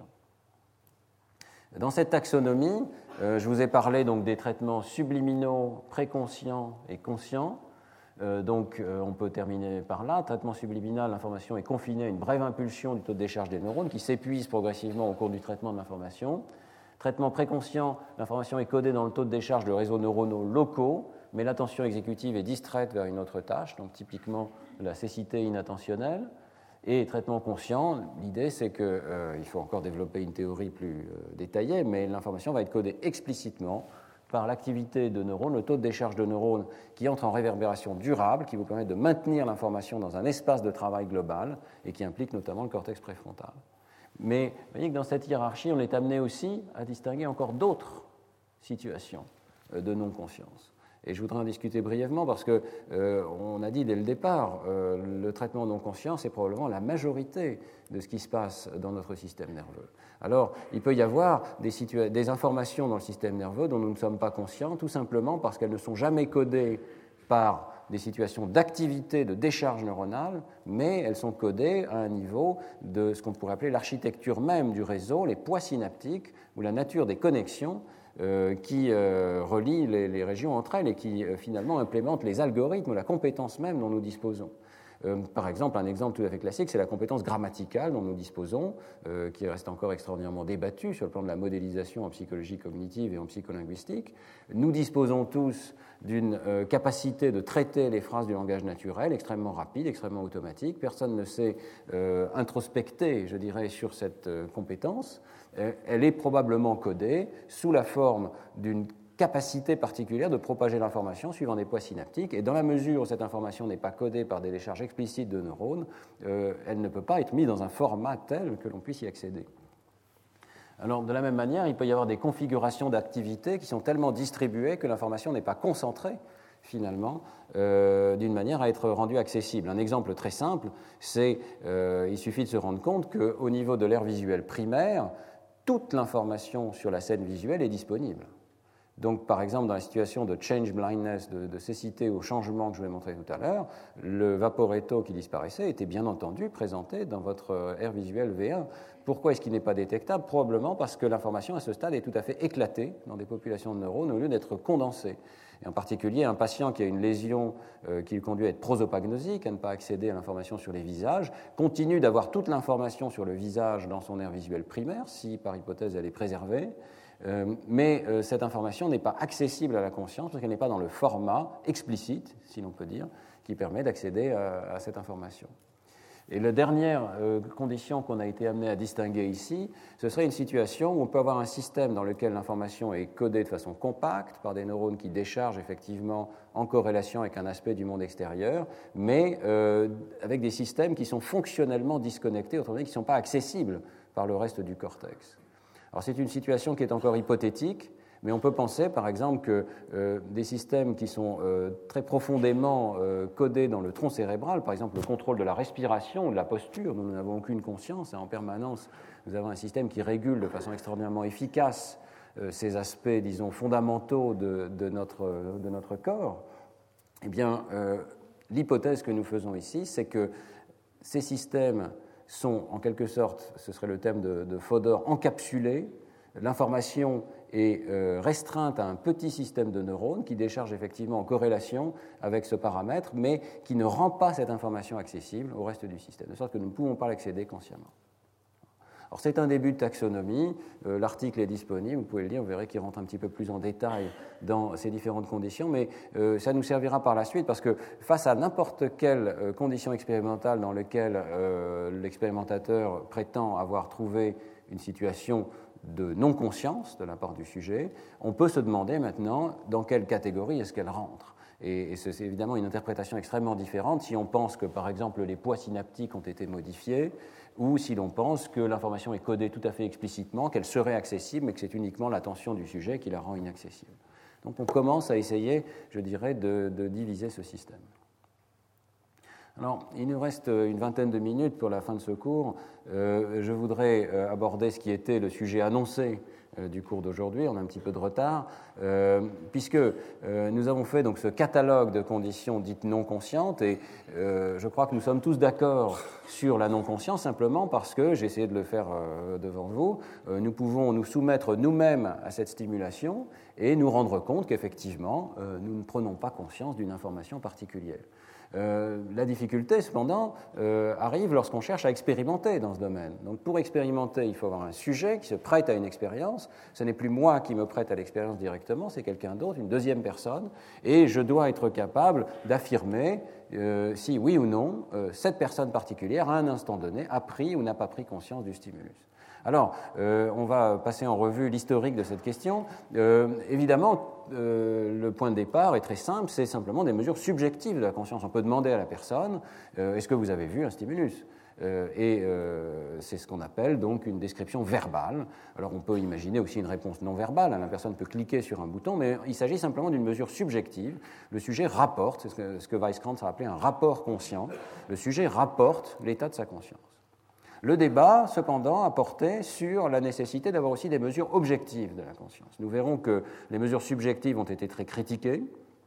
Dans cette taxonomie, euh, je vous ai parlé donc des traitements subliminaux, préconscients et conscients. Euh, donc, euh, on peut terminer par là. Traitement subliminal, l'information est confinée à une brève impulsion du taux de décharge des neurones qui s'épuise progressivement au cours du traitement de l'information. Traitement préconscient, l'information est codée dans le taux de décharge de réseaux neuronaux locaux, mais l'attention exécutive est distraite vers une autre tâche, donc typiquement la cécité inattentionnelle. Et traitement conscient, l'idée c'est qu'il euh, faut encore développer une théorie plus euh, détaillée, mais l'information va être codée explicitement par l'activité de neurones, le taux de décharge de neurones qui entre en réverbération durable, qui vous permet de maintenir l'information dans un espace de travail global et qui implique notamment le cortex préfrontal. Mais vous voyez que dans cette hiérarchie, on est amené aussi à distinguer encore d'autres situations de non-conscience. Et je voudrais en discuter brièvement parce qu'on euh, a dit dès le départ, euh, le traitement non-conscient, c'est probablement la majorité de ce qui se passe dans notre système nerveux. Alors, il peut y avoir des, situa- des informations dans le système nerveux dont nous ne sommes pas conscients, tout simplement parce qu'elles ne sont jamais codées par des situations d'activité, de décharge neuronale, mais elles sont codées à un niveau de ce qu'on pourrait appeler l'architecture même du réseau, les poids synaptiques, ou la nature des connexions euh, qui euh, relient les, les régions entre elles et qui euh, finalement implémentent les algorithmes, la compétence même dont nous disposons. Euh, par exemple, un exemple tout à fait classique, c'est la compétence grammaticale dont nous disposons, euh, qui reste encore extraordinairement débattue sur le plan de la modélisation en psychologie cognitive et en psycholinguistique. Nous disposons tous d'une euh, capacité de traiter les phrases du langage naturel extrêmement rapide, extrêmement automatique. Personne ne sait euh, introspecter, je dirais, sur cette euh, compétence. Euh, elle est probablement codée sous la forme d'une capacité particulière de propager l'information suivant des poids synaptiques, et dans la mesure où cette information n'est pas codée par des décharges explicites de neurones, euh, elle ne peut pas être mise dans un format tel que l'on puisse y accéder. Alors, de la même manière, il peut y avoir des configurations d'activité qui sont tellement distribuées que l'information n'est pas concentrée, finalement, euh, d'une manière à être rendue accessible. Un exemple très simple, c'est euh, il suffit de se rendre compte qu'au niveau de l'aire visuelle primaire, toute l'information sur la scène visuelle est disponible. Donc, par exemple, dans la situation de change blindness, de, de cécité au changement que je vous ai montré tout à l'heure, le vaporetto qui disparaissait était bien entendu présenté dans votre aire visuelle V un. Pourquoi est-ce qu'il n'est pas détectable ? Probablement parce que l'information à ce stade est tout à fait éclatée dans des populations de neurones au lieu d'être condensée. Et en particulier, un patient qui a une lésion euh, qui le conduit à être prosopagnosique, à ne pas accéder à l'information sur les visages, continue d'avoir toute l'information sur le visage dans son aire visuelle primaire, si par hypothèse elle est préservée. Euh, mais euh, cette information n'est pas accessible à la conscience parce qu'elle n'est pas dans le format explicite, si l'on peut dire, qui permet d'accéder à, à cette information. Et la dernière euh, condition qu'on a été amené à distinguer ici, ce serait une situation où on peut avoir un système dans lequel l'information est codée de façon compacte par des neurones qui déchargent effectivement en corrélation avec un aspect du monde extérieur, mais euh, avec des systèmes qui sont fonctionnellement disconnectés, autrement dit qui ne sont pas accessibles par le reste du cortex. Alors c'est une situation qui est encore hypothétique, mais on peut penser par exemple que euh, des systèmes qui sont euh, très profondément euh, codés dans le tronc cérébral, par exemple le contrôle de la respiration ou de la posture, dont nous n'avons aucune conscience, et en permanence nous avons un système qui régule de façon extraordinairement efficace euh, ces aspects, disons, fondamentaux de, de, notre, de notre corps, eh bien euh, l'hypothèse que nous faisons ici, c'est que ces systèmes sont en quelque sorte, ce serait le thème de, de Fodor, encapsulés. L'information est euh, restreinte à un petit système de neurones qui décharge effectivement en corrélation avec ce paramètre, mais qui ne rend pas cette information accessible au reste du système, de sorte que nous ne pouvons pas l'accéder consciemment. Alors c'est un début de taxonomie, euh, l'article est disponible, vous pouvez le lire, vous verrez qu'il rentre un petit peu plus en détail dans ces différentes conditions, mais euh, ça nous servira par la suite parce que face à n'importe quelle euh, condition expérimentale dans laquelle euh, l'expérimentateur prétend avoir trouvé une situation de non-conscience de la part du sujet, on peut se demander maintenant dans quelle catégorie est-ce qu'elle rentre. Et, et c'est évidemment une interprétation extrêmement différente si on pense que, par exemple, les poids synaptiques ont été modifiés, ou si l'on pense que l'information est codée tout à fait explicitement, qu'elle serait accessible, mais que c'est uniquement l'attention du sujet qui la rend inaccessible. Donc on commence à essayer, je dirais, de, de diviser ce système. Alors, il nous reste une vingtaine de minutes pour la fin de ce cours. Euh, je voudrais aborder ce qui était le sujet annoncé du cours d'aujourd'hui. On a un petit peu de retard, euh, puisque euh, nous avons fait donc, ce catalogue de conditions dites non conscientes, et euh, je crois que nous sommes tous d'accord sur la non-conscience, simplement parce que, j'ai essayé de le faire euh, devant vous, euh, nous pouvons nous soumettre nous-mêmes à cette stimulation et nous rendre compte qu'effectivement, euh, nous ne prenons pas conscience d'une information particulière. Euh, la difficulté, cependant, euh, arrive lorsqu'on cherche à expérimenter dans ce domaine. Donc, pour expérimenter, il faut avoir un sujet qui se prête à une expérience. Ce n'est plus moi qui me prête à l'expérience directement, c'est quelqu'un d'autre, une deuxième personne, et je dois être capable d'affirmer euh, si, oui ou non, euh, cette personne particulière, à un instant donné, a pris ou n'a pas pris conscience du stimulus. Alors, euh, on va passer en revue l'historique de cette question. Euh, évidemment, euh, le point de départ est très simple, c'est simplement des mesures subjectives de la conscience. On peut demander à la personne, euh, est-ce que vous avez vu un stimulus ? euh, Et euh, c'est ce qu'on appelle donc une description verbale. Alors, on peut imaginer aussi une réponse non verbale. La personne peut cliquer sur un bouton, mais il s'agit simplement d'une mesure subjective. Le sujet rapporte, c'est ce que, ce que Weisskranz a appelé un rapport conscient. Le sujet rapporte l'état de sa conscience. Le débat, cependant, a porté sur la nécessité d'avoir aussi des mesures objectives de la conscience. Nous verrons que les mesures subjectives ont été très critiquées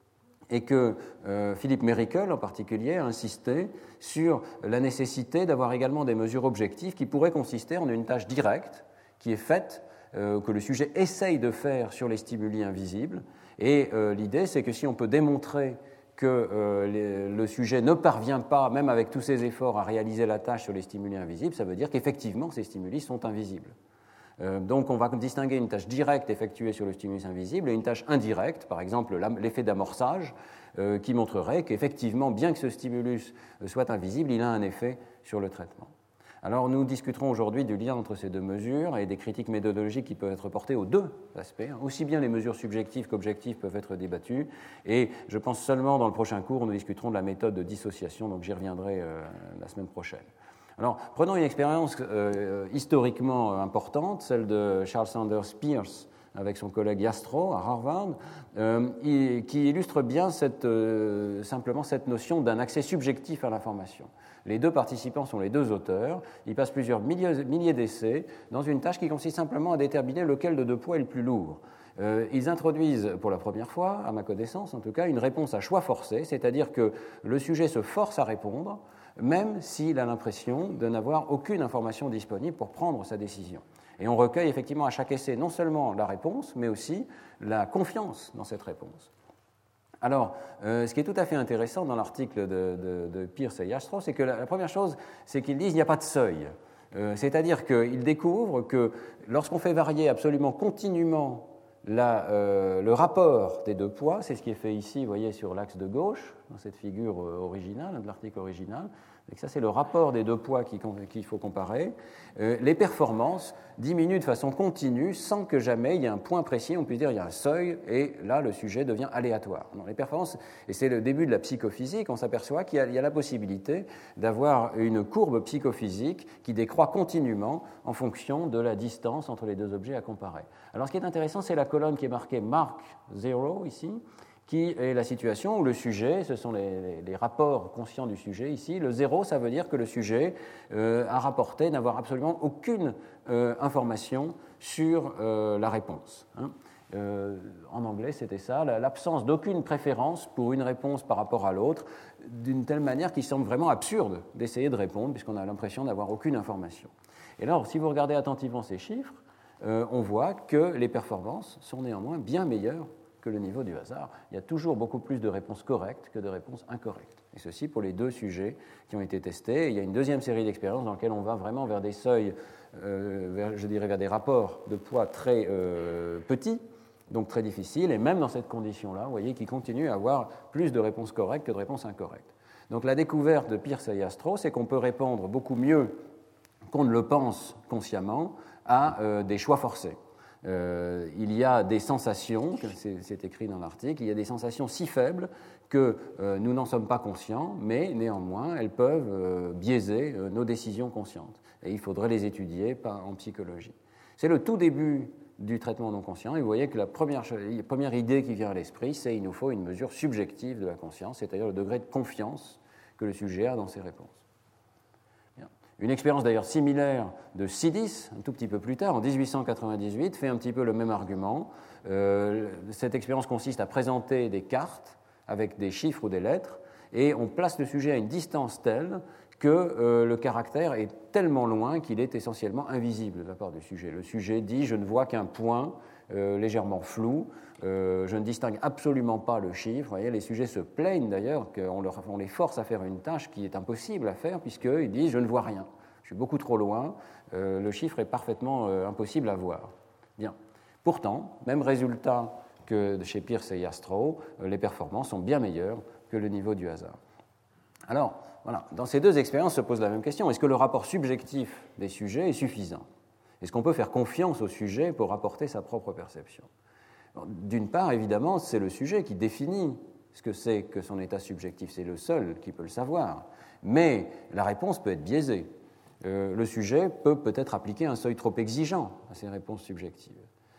et que euh, Philippe Merickel, en particulier, a insisté sur la nécessité d'avoir également des mesures objectives qui pourraient consister en une tâche directe qui est faite, euh, que le sujet essaye de faire sur les stimuli invisibles. Et euh, l'idée, c'est que si on peut démontrer que euh, les, le sujet ne parvient pas, même avec tous ses efforts, à réaliser la tâche sur les stimuli invisibles, ça veut dire qu'effectivement, ces stimuli sont invisibles. Euh, donc, on va distinguer une tâche directe effectuée sur le stimulus invisible et une tâche indirecte, par exemple l'effet d'amorçage, euh, qui montrerait qu'effectivement, bien que ce stimulus soit invisible, il a un effet sur le traitement. Alors, nous discuterons aujourd'hui du lien entre ces deux mesures et des critiques méthodologiques qui peuvent être portées aux deux aspects. Aussi bien les mesures subjectives qu'objectives peuvent être débattues. Et je pense seulement dans le prochain cours, nous discuterons de la méthode de dissociation, donc j'y reviendrai euh, la semaine prochaine. Alors, prenons une expérience euh, historiquement importante, celle de Charles Sanders Peirce, avec son collègue Jastrow à Harvard, euh, qui illustre bien cette, euh, simplement cette notion d'un accès subjectif à l'information. Les deux participants sont les deux auteurs. Ils passent plusieurs milliers, milliers d'essais dans une tâche qui consiste simplement à déterminer lequel de deux poids est le plus lourd. Euh, ils introduisent pour la première fois, à ma connaissance en tout cas, une réponse à choix forcé, c'est-à-dire que le sujet se force à répondre, même s'il a l'impression de n'avoir aucune information disponible pour prendre sa décision. Et on recueille effectivement à chaque essai non seulement la réponse, mais aussi la confiance dans cette réponse. Alors, euh, ce qui est tout à fait intéressant dans l'article de, de, de Peirce et Jastrow, c'est que la, la première chose, c'est qu'ils disent qu'il n'y a pas de seuil. Euh, c'est-à-dire qu'ils découvrent que lorsqu'on fait varier absolument continuellement la, euh, le rapport des deux poids, c'est ce qui est fait ici, vous voyez, sur l'axe de gauche, dans cette figure originale, de l'article original, et que ça c'est le rapport des deux poids qu'il qu'il faut comparer, euh, les performances diminuent de façon continue sans que jamais il y ait un point précis, on puisse dire il y a un seuil, et là le sujet devient aléatoire. Non, les performances, et c'est le début de la psychophysique, on s'aperçoit qu'il y a, il y a la possibilité d'avoir une courbe psychophysique qui décroît continuellement en fonction de la distance entre les deux objets à comparer. Alors ce qui est intéressant, c'est la colonne qui est marquée Mark Zero ici, qui est la situation où le sujet, ce sont les, les, les rapports conscients du sujet ici. Le zéro, ça veut dire que le sujet euh, a rapporté n'avoir absolument aucune euh, information sur euh, la réponse. Hein. Euh, en anglais, c'était ça, l'absence d'aucune préférence pour une réponse par rapport à l'autre, d'une telle manière qu'il semble vraiment absurde d'essayer de répondre, puisqu'on a l'impression d'avoir aucune information. Et alors, si vous regardez attentivement ces chiffres, euh, on voit que les performances sont néanmoins bien meilleures que le niveau du hasard. Il y a toujours beaucoup plus de réponses correctes que de réponses incorrectes. Et ceci pour les deux sujets qui ont été testés. Et il y a une deuxième série d'expériences dans lesquelles on va vraiment vers des seuils, euh, vers, je dirais vers des rapports de poids très euh, petits, donc très difficiles. Et même dans cette condition-là, vous voyez qu'ils continuent à avoir plus de réponses correctes que de réponses incorrectes. Donc la découverte de Peirce et Jastrow, c'est qu'on peut répondre beaucoup mieux qu'on ne le pense consciemment à euh, des choix forcés. Euh, il y a des sensations, c'est, c'est écrit dans l'article, il y a des sensations si faibles que euh, nous n'en sommes pas conscients, mais néanmoins, elles peuvent euh, biaiser euh, nos décisions conscientes. Et il faudrait les étudier par, en psychologie. C'est le tout début du traitement non conscient, et vous voyez que la première, la première idée qui vient à l'esprit, c'est qu'il nous faut une mesure subjective de la conscience, c'est-à-dire le degré de confiance que le sujet a dans ses réponses. Une expérience d'ailleurs similaire de Sidis, un tout petit peu plus tard, en dix-huit cent quatre-vingt-dix-huit, fait un petit peu le même argument. Euh, cette expérience consiste à présenter des cartes avec des chiffres ou des lettres, et on place le sujet à une distance telle que euh, le caractère est tellement loin qu'il est essentiellement invisible de la part du sujet. Le sujet dit « je ne vois qu'un point euh, légèrement flou, euh, je ne distingue absolument pas le chiffre ». Vous voyez, les sujets se plaignent d'ailleurs qu'on leur, on les force à faire une tâche qui est impossible à faire puisqu'ils disent « je ne vois rien, je suis beaucoup trop loin, euh, le chiffre est parfaitement euh, impossible à voir ». Bien. Pourtant, même résultat que chez Peirce et Jastrow, euh, les performances sont bien meilleures que le niveau du hasard. Alors, voilà, dans ces deux expériences se pose la même question. Est-ce que le rapport subjectif des sujets est suffisant ? Est-ce qu'on peut faire confiance au sujet pour rapporter sa propre perception ? D'une part, évidemment, c'est le sujet qui définit ce que c'est que son état subjectif. C'est le seul qui peut le savoir. Mais la réponse peut être biaisée. Euh, le sujet peut peut-être appliquer un seuil trop exigeant à ses réponses subjectives.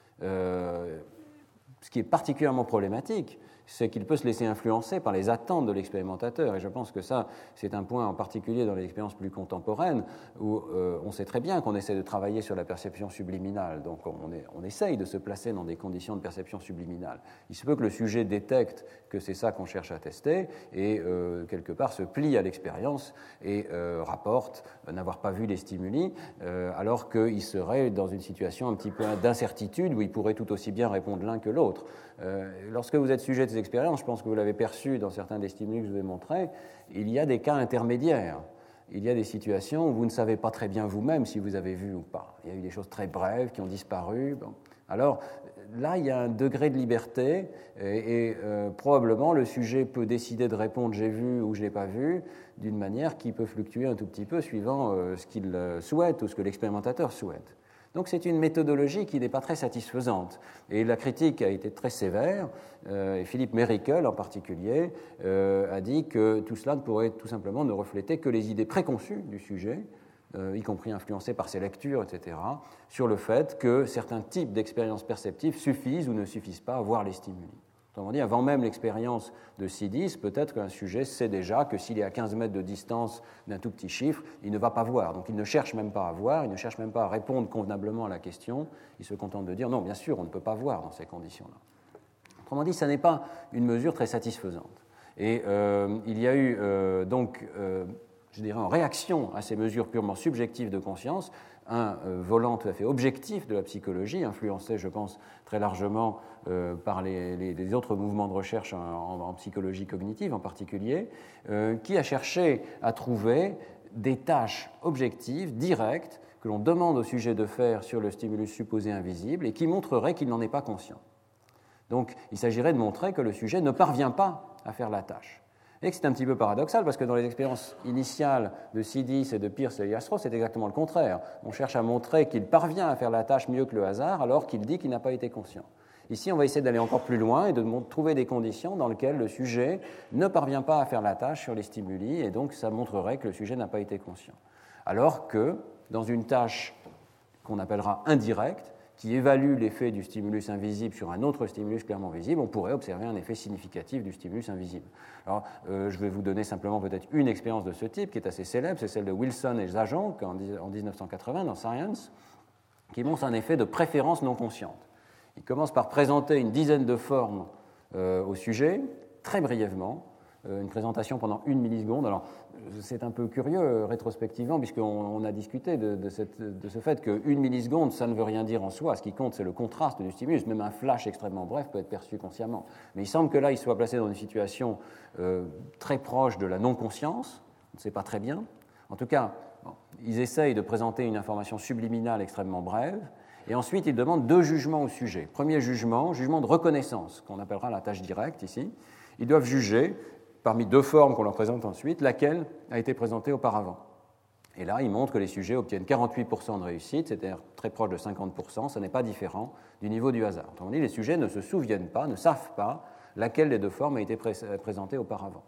Euh, ce qui est particulièrement problématique, c'est qu'il peut se laisser influencer par les attentes de l'expérimentateur. Et je pense que ça, c'est un point en particulier dans les expériences plus contemporaines, où euh, on sait très bien qu'on essaie de travailler sur la perception subliminale. Donc on, est, on essaye de se placer dans des conditions de perception subliminale. Il se peut que le sujet détecte que c'est ça qu'on cherche à tester, et euh, quelque part se plie à l'expérience et euh, rapporte euh, n'avoir pas vu les stimuli, euh, alors qu'il serait dans une situation un petit peu d'incertitude, où il pourrait tout aussi bien répondre l'un que l'autre. Euh, lorsque vous êtes sujet de ces expériences, je pense que vous l'avez perçu dans certains des stimuli que je vous ai montrés, il y a des cas intermédiaires. Il y a des situations où vous ne savez pas très bien vous-même si vous avez vu ou pas. Il y a eu des choses très brèves qui ont disparu. Bon. Alors là, il y a un degré de liberté et, et euh, probablement le sujet peut décider de répondre « j'ai vu » ou « je n'ai pas vu » d'une manière qui peut fluctuer un tout petit peu suivant euh, ce qu'il souhaite ou ce que l'expérimentateur souhaite. Donc c'est une méthodologie qui n'est pas très satisfaisante. Et la critique a été très sévère, euh, et Philippe Merickel en particulier euh, a dit que tout cela ne pourrait tout simplement ne refléter que les idées préconçues du sujet, euh, y compris influencées par ses lectures, et cetera, sur le fait que certains types d'expériences perceptives suffisent ou ne suffisent pas à voir les stimuli. Autrement dit, avant même l'expérience de Sidis, peut-être qu'un sujet sait déjà que s'il est à quinze mètres de distance d'un tout petit chiffre, il ne va pas voir. Donc il ne cherche même pas à voir, il ne cherche même pas à répondre convenablement à la question. Il se contente de dire non, bien sûr, on ne peut pas voir dans ces conditions-là. Autrement dit, ça n'est pas une mesure très satisfaisante. Et euh, il y a eu euh, donc, euh, je dirais, en réaction à ces mesures purement subjectives de conscience, un euh, volant tout à fait objectif de la psychologie, influencé, je pense, très largement euh, par les, les, les autres mouvements de recherche en, en, en psychologie cognitive en particulier, euh, qui a cherché à trouver des tâches objectives, directes, que l'on demande au sujet de faire sur le stimulus supposé invisible et qui montreraient qu'il n'en est pas conscient. Donc, il s'agirait de montrer que le sujet ne parvient pas à faire la tâche. Et que c'est un petit peu paradoxal, parce que dans les expériences initiales de Sidis et de Peirce et Jastrow, c'est exactement le contraire. On cherche à montrer qu'il parvient à faire la tâche mieux que le hasard, alors qu'il dit qu'il n'a pas été conscient. Ici, on va essayer d'aller encore plus loin et de trouver des conditions dans lesquelles le sujet ne parvient pas à faire la tâche sur les stimuli, et donc ça montrerait que le sujet n'a pas été conscient. Alors que, dans une tâche qu'on appellera indirecte, qui évalue l'effet du stimulus invisible sur un autre stimulus clairement visible, on pourrait observer un effet significatif du stimulus invisible. Alors, euh, je vais vous donner simplement peut-être une expérience de ce type qui est assez célèbre, c'est celle de Wilson et Zajonc en dix-neuf cent quatre-vingts dans Science, qui montre un effet de préférence non consciente. Il commence par présenter une dizaine de formes euh, au sujet, très brièvement, euh, une présentation pendant une milliseconde. Alors, c'est un peu curieux euh, rétrospectivement, puisqu'on on a discuté de, de, cette, de ce fait qu'une milliseconde, ça ne veut rien dire en soi. Ce qui compte, c'est le contraste du stimulus. Même un flash extrêmement bref peut être perçu consciemment. Mais il semble que là, il soit placé dans une situation euh, très proche de la non-conscience. On ne sait pas très bien. En tout cas, bon, ils essayent de présenter une information subliminale extrêmement brève. Et ensuite, ils demandent deux jugements au sujet. Premier jugement, jugement de reconnaissance, qu'on appellera la tâche directe ici. Ils doivent juger, parmi deux formes qu'on leur présente ensuite, laquelle a été présentée auparavant. Et là, il montre que les sujets obtiennent quarante-huit pour cent de réussite, c'est-à-dire très proche de cinquante pour cent, ce n'est pas différent du niveau du hasard. Autrement dit, les sujets ne se souviennent pas, ne savent pas laquelle des deux formes a été pré- présentée auparavant.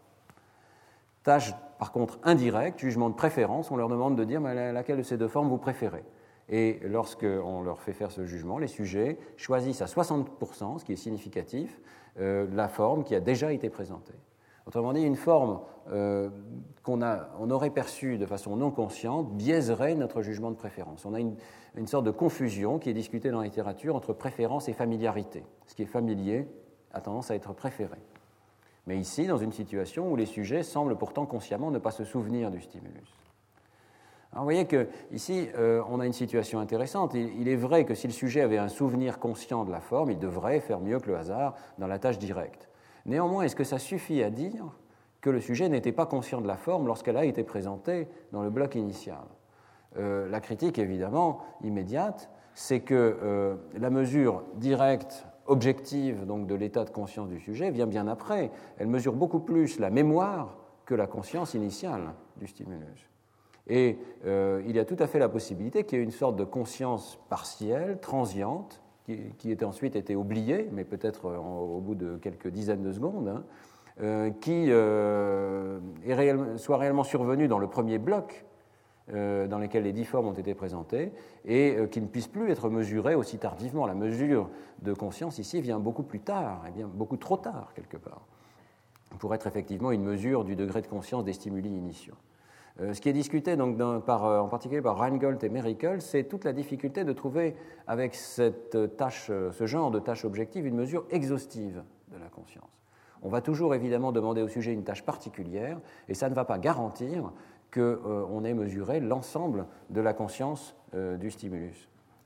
Tâche, par contre, indirecte, jugement de préférence, on leur demande de dire mais laquelle de ces deux formes vous préférez. Et lorsqu'on leur fait faire ce jugement, les sujets choisissent à soixante pour cent, ce qui est significatif, euh, la forme qui a déjà été présentée. Autrement dit, une forme euh, qu'on a, on aurait perçue de façon non consciente biaiserait notre jugement de préférence. On a une, une sorte de confusion qui est discutée dans la littérature entre préférence et familiarité. Ce qui est familier a tendance à être préféré. Mais ici, dans une situation où les sujets semblent pourtant consciemment ne pas se souvenir du stimulus. Alors, vous voyez qu'ici, euh, on a une situation intéressante. Il, il est vrai que si le sujet avait un souvenir conscient de la forme, il devrait faire mieux que le hasard dans la tâche directe. Néanmoins, est-ce que ça suffit à dire que le sujet n'était pas conscient de la forme lorsqu'elle a été présentée dans le bloc initial ? euh, La critique, évidemment, immédiate, c'est que euh, la mesure directe, objective donc, de l'état de conscience du sujet vient bien après. Elle mesure beaucoup plus la mémoire que la conscience initiale du stimulus. Et euh, il y a tout à fait la possibilité qu'il y ait une sorte de conscience partielle, transiente, qui, qui ait ensuite été oubliée, mais peut-être au bout de quelques dizaines de secondes, hein, euh, qui euh, est réel, soit réellement survenue dans le premier bloc euh, dans lequel les dix formes ont été présentées, et euh, qui ne puisse plus être mesurée aussi tardivement. La mesure de conscience ici vient beaucoup plus tard, et bien beaucoup trop tard quelque part, pour être effectivement une mesure du degré de conscience des stimuli initiaux. Euh, ce qui est discuté donc, dans, par, en particulier par Reingold et Merickel, c'est toute la difficulté de trouver avec cette tâche, ce genre de tâche objective une mesure exhaustive de la conscience. On va toujours évidemment demander au sujet une tâche particulière et ça ne va pas garantir qu'on euh, ait mesuré l'ensemble de la conscience euh, du stimulus.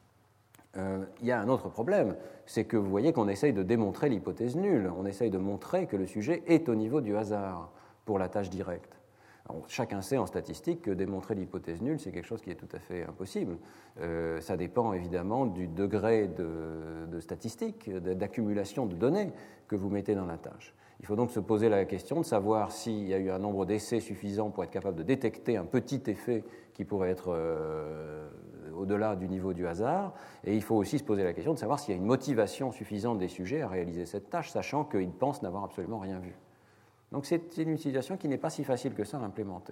Euh, il y a un autre problème, c'est que vous voyez qu'on essaye de démontrer l'hypothèse nulle, on essaye de montrer que le sujet est au niveau du hasard pour la tâche directe. Alors, chacun sait en statistique que démontrer l'hypothèse nulle, c'est quelque chose qui est tout à fait impossible. Euh, ça dépend évidemment du degré de, de statistique, d'accumulation de données que vous mettez dans la tâche. Il faut donc se poser la question de savoir s'il y a eu un nombre d'essais suffisant pour être capable de détecter un petit effet qui pourrait être euh, au-delà du niveau du hasard. Et il faut aussi se poser la question de savoir s'il y a une motivation suffisante des sujets à réaliser cette tâche, sachant qu'ils pensent n'avoir absolument rien vu. Donc c'est une situation qui n'est pas si facile que ça à implémenter.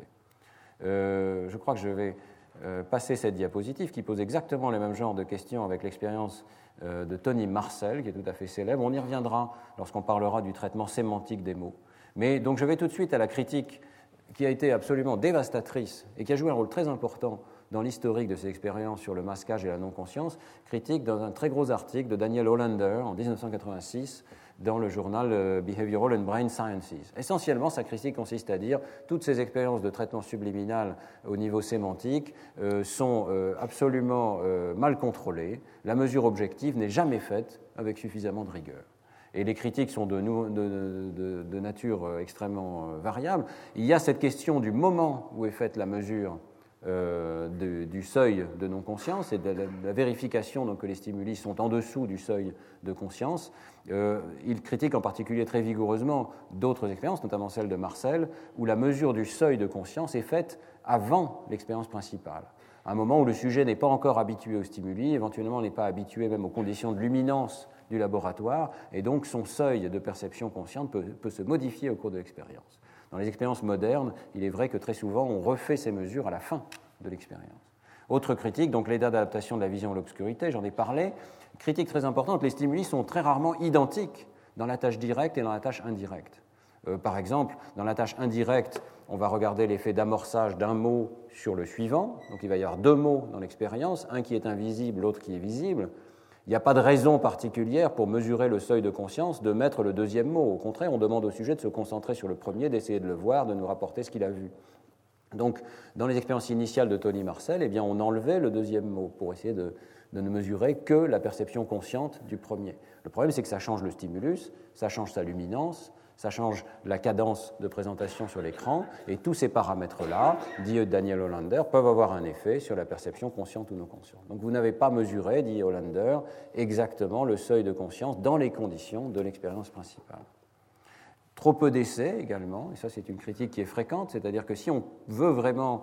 Euh, je crois que je vais euh, passer cette diapositive qui pose exactement les mêmes genres de questions avec l'expérience euh, de Tony Marcel, qui est tout à fait célèbre. On y reviendra lorsqu'on parlera du traitement sémantique des mots. Mais donc je vais tout de suite à la critique qui a été absolument dévastatrice et qui a joué un rôle très important dans l'historique de ces expériences sur le masquage et la non-conscience, critique dans un très gros article de Daniel Hollander en dix-neuf cent quatre-vingt-six dans le journal Behavioral and Brain Sciences. Essentiellement, sa critique consiste à dire que toutes ces expériences de traitement subliminal au niveau sémantique euh, sont euh, absolument euh, mal contrôlées. La mesure objective n'est jamais faite avec suffisamment de rigueur. Et les critiques sont de, de, de, de nature extrêmement variable. Il y a cette question du moment où est faite la mesure Euh, de, du seuil de non-conscience et de la, de la vérification donc, que les stimuli sont en dessous du seuil de conscience. Euh, il critique en particulier très vigoureusement d'autres expériences, notamment celle de Marcel, où la mesure du seuil de conscience est faite avant l'expérience principale, à un moment où le sujet n'est pas encore habitué aux stimuli, éventuellement n'est pas habitué même aux conditions de luminance du laboratoire, et donc son seuil de perception consciente peut, peut se modifier au cours de l'expérience. Dans les expériences modernes, il est vrai que très souvent, on refait ces mesures à la fin de l'expérience. Autre critique, donc l'état d'adaptation de la vision à l'obscurité, j'en ai parlé. Critique très importante, les stimuli sont très rarement identiques dans la tâche directe et dans la tâche indirecte. Euh, par exemple, dans la tâche indirecte, on va regarder l'effet d'amorçage d'un mot sur le suivant. Donc il va y avoir deux mots dans l'expérience, un qui est invisible, l'autre qui est visible. Il n'y a pas de raison particulière pour mesurer le seuil de conscience de mettre le deuxième mot. Au contraire, on demande au sujet de se concentrer sur le premier, d'essayer de le voir, de nous rapporter ce qu'il a vu. Donc, dans les expériences initiales de Tony Marcel, eh bien, on enlevait le deuxième mot pour essayer de, de ne mesurer que la perception consciente du premier. Le problème, c'est que ça change le stimulus, ça change sa luminance, ça change la cadence de présentation sur l'écran, et tous ces paramètres-là, dit Daniel Hollander, peuvent avoir un effet sur la perception consciente ou non consciente. Donc vous n'avez pas mesuré, dit Hollander, exactement le seuil de conscience dans les conditions de l'expérience principale. Trop peu d'essais également, et ça c'est une critique qui est fréquente, c'est-à-dire que si on veut vraiment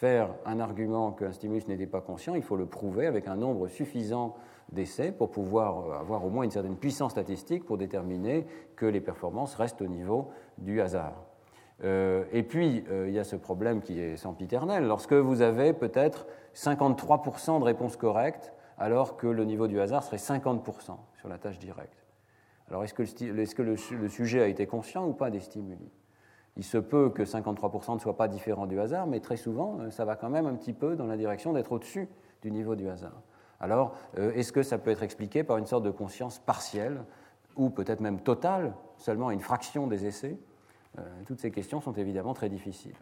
faire un argument qu'un stimulus n'était pas conscient, il faut le prouver avec un nombre suffisant d'essais pour pouvoir avoir au moins une certaine puissance statistique pour déterminer que les performances restent au niveau du hasard. Euh, et puis, euh, il y a ce problème qui est sempiternel. Lorsque vous avez peut-être cinquante-trois pour cent de réponses correctes, alors que le niveau du hasard serait cinquante pour cent sur la tâche directe. Alors, est-ce que, le, est-ce que le, le sujet a été conscient ou pas des stimuli ? Il se peut que cinquante-trois pour cent ne soient pas différents du hasard, mais très souvent, ça va quand même un petit peu dans la direction d'être au-dessus du niveau du hasard. Alors, euh, est-ce que ça peut être expliqué par une sorte de conscience partielle, ou peut-être même totale, seulement à une fraction des essais ? euh, Toutes ces questions sont évidemment très difficiles.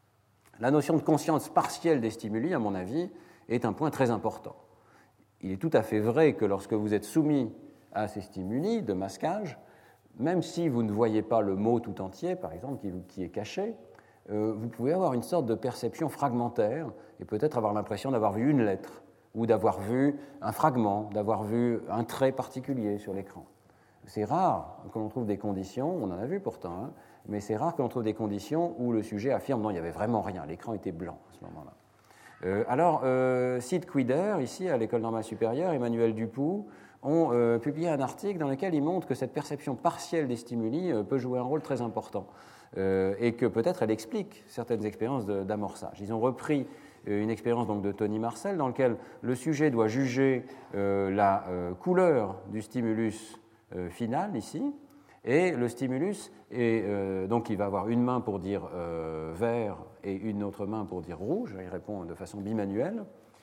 La notion de conscience partielle des stimuli, à mon avis, est un point très important. Il est tout à fait vrai que lorsque vous êtes soumis à ces stimuli de masquage, même si vous ne voyez pas le mot tout entier, par exemple, qui, qui est caché, euh, vous pouvez avoir une sorte de perception fragmentaire et peut-être avoir l'impression d'avoir vu une lettre ou d'avoir vu un fragment, d'avoir vu un trait particulier sur l'écran. C'est rare que l'on trouve des conditions, on en a vu pourtant, hein, mais c'est rare que l'on trouve des conditions où le sujet affirme non, il n'y avait vraiment rien, l'écran était blanc à ce moment-là. Euh, alors, euh, Sid Quider, ici à l'École normale supérieure, Emmanuel Dupoux, ont euh, publié un article dans lequel ils montrent que cette perception partielle des stimuli euh, peut jouer un rôle très important euh, et que peut-être elle explique certaines expériences de, d'amorçage. Ils ont repris euh, une expérience donc, de Tony Marcel dans laquelle le sujet doit juger euh, la euh, couleur du stimulus euh, final ici, et le stimulus, est, euh, donc il va avoir une main pour dire euh, vert et une autre main pour dire rouge, il répond de façon bimanuelle.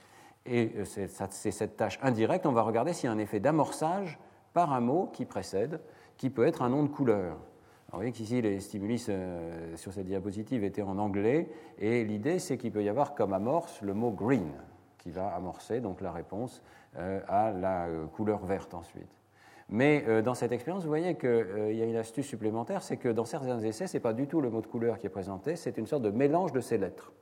Et c'est, c'est cette tâche indirecte, on va regarder s'il y a un effet d'amorçage par un mot qui précède, qui peut être un nom de couleur. Alors, vous voyez qu'ici, les stimuli euh, sur cette diapositive étaient en anglais, et l'idée, c'est qu'il peut y avoir comme amorce le mot green, qui va amorcer donc la réponse euh, à la euh, couleur verte ensuite. Mais euh, dans cette expérience, vous voyez qu'il euh, y a une astuce supplémentaire, c'est que dans certains essais, ce n'est pas du tout le mot de couleur qui est présenté, c'est une sorte de mélange de ces lettres.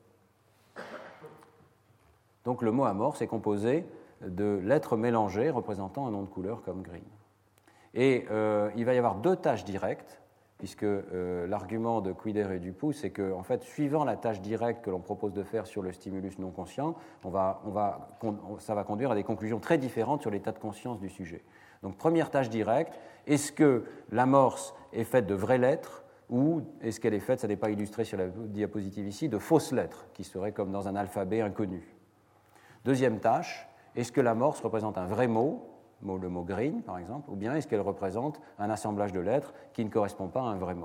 Donc le mot amorce est composé de lettres mélangées représentant un nom de couleur comme green. Et euh, il va y avoir deux tâches directes, puisque euh, l'argument de Quider et Dupoux, c'est que, en fait, suivant la tâche directe que l'on propose de faire sur le stimulus non conscient, on va, on va, ça va conduire à des conclusions très différentes sur l'état de conscience du sujet. Donc première tâche directe, est-ce que l'amorce est faite de vraies lettres ou est-ce qu'elle est faite, ça n'est pas illustré sur la diapositive ici, de fausses lettres, qui seraient comme dans un alphabet inconnu. Deuxième tâche, est-ce que l'amorce représente un vrai mot, le mot green par exemple, ou bien est-ce qu'elle représente un assemblage de lettres qui ne correspond pas à un vrai mot?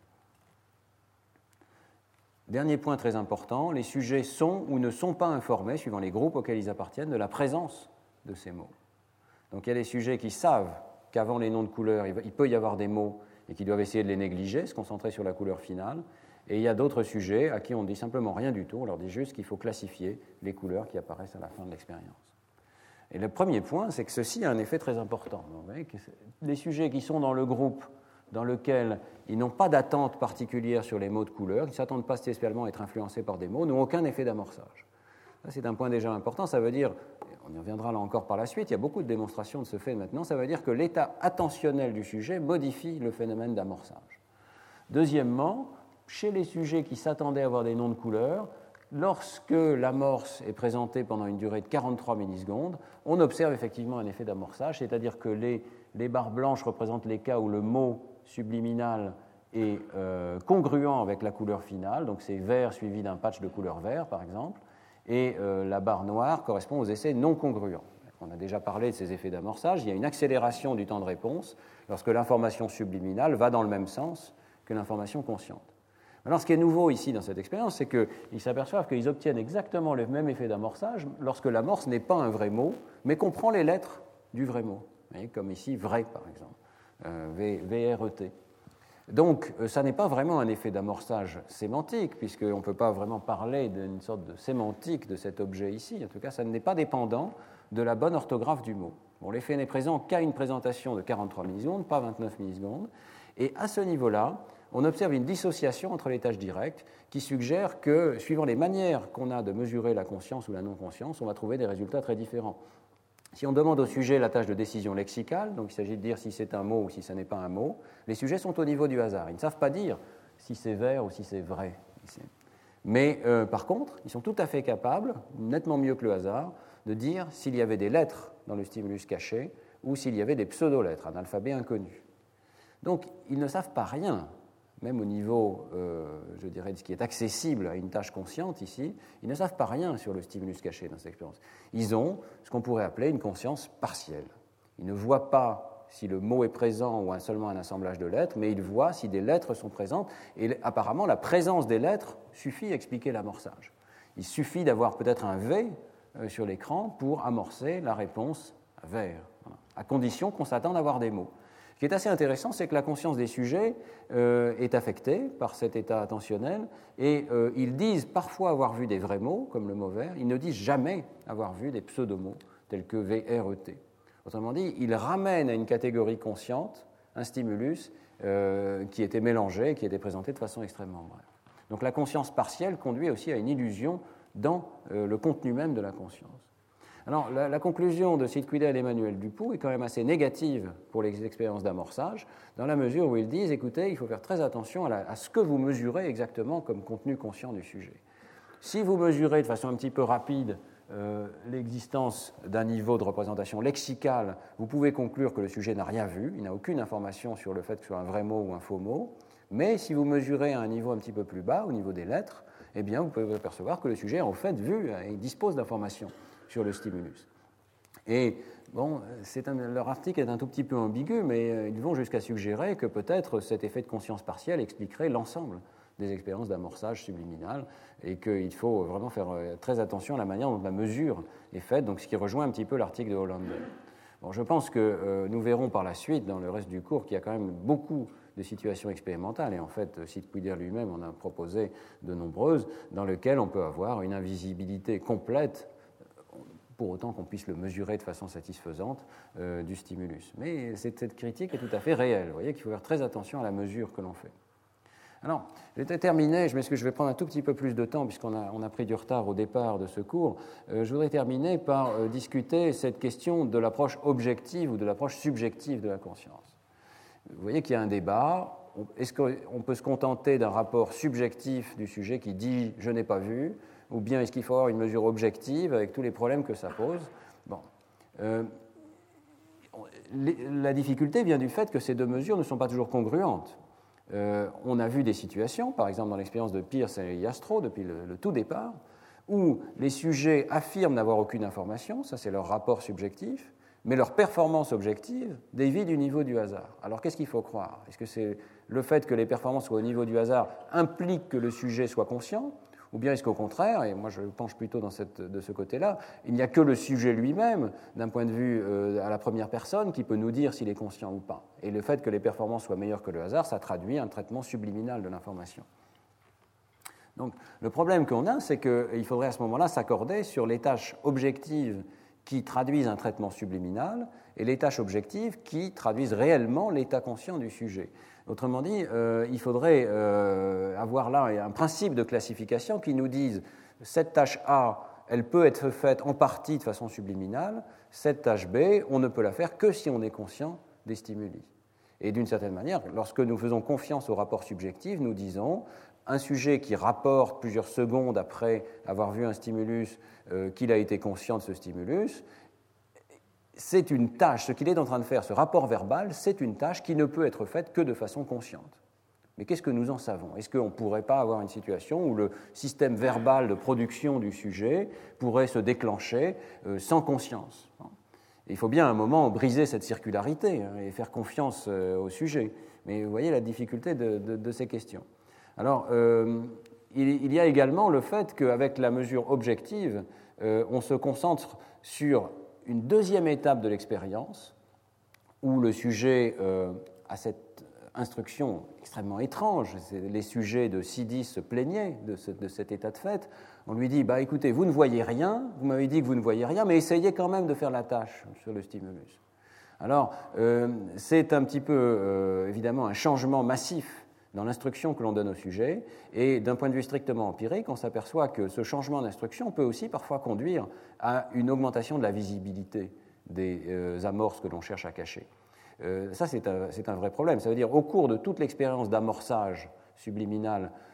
Dernier point très important, les sujets sont ou ne sont pas informés, suivant les groupes auxquels ils appartiennent, de la présence de ces mots. Donc il y a des sujets qui savent qu'avant les noms de couleurs, il peut y avoir des mots et qui doivent essayer de les négliger, se concentrer sur la couleur finale. Et il y a d'autres sujets à qui on ne dit simplement rien du tout, on leur dit juste qu'il faut classifier les couleurs qui apparaissent à la fin de l'expérience. Et le premier point, c'est que ceci a un effet très important. Vous voyez que les sujets qui sont dans le groupe dans lequel ils n'ont pas d'attente particulière sur les mots de couleur, qui ne s'attendent pas spécialement à être influencés par des mots, n'ont aucun effet d'amorçage. Ça, c'est un point déjà important. Ça veut dire, on y reviendra là encore par la suite, il y a beaucoup de démonstrations de ce fait maintenant, ça veut dire que l'état attentionnel du sujet modifie le phénomène d'amorçage. Deuxièmement, chez les sujets qui s'attendaient à avoir des noms de couleurs, lorsque l'amorce est présentée pendant une durée de quarante-trois millisecondes, on observe effectivement un effet d'amorçage, c'est-à-dire que les, les barres blanches représentent les cas où le mot subliminal est euh, congruent avec la couleur finale, donc c'est vert suivi d'un patch de couleur vert par exemple, et euh, la barre noire correspond aux essais non congruents. On a déjà parlé de ces effets d'amorçage, il y a une accélération du temps de réponse lorsque l'information subliminale va dans le même sens que l'information consciente. Alors, ce qui est nouveau ici dans cette expérience, c'est qu'ils s'aperçoivent qu'ils obtiennent exactement le même effet d'amorçage lorsque l'amorce n'est pas un vrai mot, mais qu'on prend les lettres du vrai mot. Vous voyez, comme ici, vrai, par exemple, euh, V R E T. Donc, euh, ça n'est pas vraiment un effet d'amorçage sémantique, puisqu'on ne peut pas vraiment parler d'une sorte de sémantique de cet objet ici. En tout cas, ça n'est pas dépendant de la bonne orthographe du mot. Bon, l'effet n'est présent qu'à une présentation de quarante-trois millisecondes, pas vingt-neuf millisecondes. Et à ce niveau-là, on observe une dissociation entre les tâches directes qui suggère que, suivant les manières qu'on a de mesurer la conscience ou la non-conscience, on va trouver des résultats très différents. Si on demande au sujet la tâche de décision lexicale, donc il s'agit de dire si c'est un mot ou si ce n'est pas un mot, les sujets sont au niveau du hasard. Ils ne savent pas dire si c'est vert ou si c'est vrai. Mais euh, par contre, ils sont tout à fait capables, nettement mieux que le hasard, de dire s'il y avait des lettres dans le stimulus caché ou s'il y avait des pseudo-lettres, un alphabet inconnu. Donc, ils ne savent pas rien, même au niveau, euh, je dirais, de ce qui est accessible à une tâche consciente ici, ils ne savent pas rien sur le stimulus caché dans cette expérience. Ils ont ce qu'on pourrait appeler une conscience partielle. Ils ne voient pas si le mot est présent ou seulement un assemblage de lettres, mais ils voient si des lettres sont présentes, et apparemment, la présence des lettres suffit à expliquer l'amorçage. Il suffit d'avoir peut-être un V sur l'écran pour amorcer la réponse vert, voilà, à condition qu'on s'attende à avoir des mots. Ce qui est assez intéressant, c'est que la conscience des sujets euh, est affectée par cet état attentionnel, et euh, ils disent parfois avoir vu des vrais mots, comme le mot vert, ils ne disent jamais avoir vu des pseudomots, tels que V R E T. Autrement dit, ils ramènent à une catégorie consciente un stimulus euh, qui était mélangé, qui était présenté de façon extrêmement brève. Donc la conscience partielle conduit aussi à une illusion dans euh, le contenu même de la conscience. Alors, la, la conclusion de Sid Quidel et Emmanuel Dupoux est quand même assez négative pour les expériences d'amorçage, dans la mesure où ils disent, écoutez, il faut faire très attention à, la, à ce que vous mesurez exactement comme contenu conscient du sujet. Si vous mesurez de façon un petit peu rapide euh, l'existence d'un niveau de représentation lexicale, vous pouvez conclure que le sujet n'a rien vu, il n'a aucune information sur le fait que ce soit un vrai mot ou un faux mot, mais si vous mesurez à un niveau un petit peu plus bas, au niveau des lettres, eh bien, vous pouvez vous apercevoir que le sujet a en fait vu et dispose d'informations sur le stimulus. Et bon, c'est un, leur article est un tout petit peu ambigu, mais ils vont jusqu'à suggérer que peut-être cet effet de conscience partielle expliquerait l'ensemble des expériences d'amorçage subliminal et qu'il faut vraiment faire très attention à la manière dont la mesure est faite, donc ce qui rejoint un petit peu l'article de Hollander. Bon, je pense que euh, nous verrons par la suite, dans le reste du cours, qu'il y a quand même beaucoup de situations expérimentales, et en fait, Sid Quidel lui-même en a proposé de nombreuses, dans lesquelles on peut avoir une invisibilité complète, pour autant qu'on puisse le mesurer de façon satisfaisante, euh, du stimulus. Mais cette, cette critique est tout à fait réelle. Vous voyez qu'il faut faire très attention à la mesure que l'on fait. Alors, j'étais terminé, je m'excuse, je vais prendre un tout petit peu plus de temps, puisqu'on a, on a pris du retard au départ de ce cours. Euh, je voudrais terminer par euh, discuter cette question de l'approche objective ou de l'approche subjective de la conscience. Vous voyez qu'il y a un débat. Est-ce qu'on peut se contenter d'un rapport subjectif du sujet qui dit « je n'ai pas vu » ou bien est-ce qu'il faut avoir une mesure objective avec tous les problèmes que ça pose? Bon. Euh, la difficulté vient du fait que ces deux mesures ne sont pas toujours congruentes. Euh, on a vu des situations, par exemple dans l'expérience de Peirce et Jastrow depuis le, le tout départ, où les sujets affirment n'avoir aucune information, ça c'est leur rapport subjectif, mais leur performance objective dévie du niveau du hasard. Alors qu'est-ce qu'il faut croire? Est-ce que c'est le fait que les performances soient au niveau du hasard implique que le sujet soit conscient? Ou bien est-ce qu'au contraire, et moi je penche plutôt dans cette, de ce côté-là, il n'y a que le sujet lui-même, d'un point de vue euh, à la première personne, qui peut nous dire s'il est conscient ou pas. Et le fait que les performances soient meilleures que le hasard, ça traduit un traitement subliminal de l'information. Donc le problème qu'on a, c'est qu'il faudrait à ce moment-là s'accorder sur les tâches objectives qui traduisent un traitement subliminal et les tâches objectives qui traduisent réellement l'état conscient du sujet. Autrement dit, euh, il faudrait euh, avoir là un principe de classification qui nous dise cette tâche A, elle peut être faite en partie de façon subliminale, cette tâche B, on ne peut la faire que si on est conscient des stimuli. Et d'une certaine manière, lorsque nous faisons confiance au rapport subjectif, nous disons un sujet qui rapporte plusieurs secondes après avoir vu un stimulus euh, qu'il a été conscient de ce stimulus, c'est une tâche, ce qu'il est en train de faire, ce rapport verbal, c'est une tâche qui ne peut être faite que de façon consciente. Mais qu'est-ce que nous en savons? Est-ce qu'on ne pourrait pas avoir une situation où le système verbal de production du sujet pourrait se déclencher euh, sans conscience? Il faut bien à un moment briser cette circularité hein, et faire confiance euh, au sujet. Mais vous voyez la difficulté de, de, de ces questions. Alors, euh, il, il y a également le fait qu'avec la mesure objective, euh, on se concentre sur une deuxième étape de l'expérience où le sujet euh, a cette instruction extrêmement étrange. Les sujets de Sidis se plaignaient de, ce, de cet état de fait. On lui dit bah, « écoutez, vous ne voyez rien, vous m'avez dit que vous ne voyez rien, mais essayez quand même de faire la tâche sur le stimulus. » Alors, euh, c'est un petit peu, euh, évidemment, un changement massif dans l'instruction que l'on donne au sujet, et d'un point de vue strictement empirique, on s'aperçoit que ce changement d'instruction peut aussi parfois conduire à une augmentation de la visibilité des euh, amorces que l'on cherche à cacher. Euh, ça, c'est un, c'est un vrai problème. Ça veut dire, au cours de toute l'expérience d'amorçage subliminal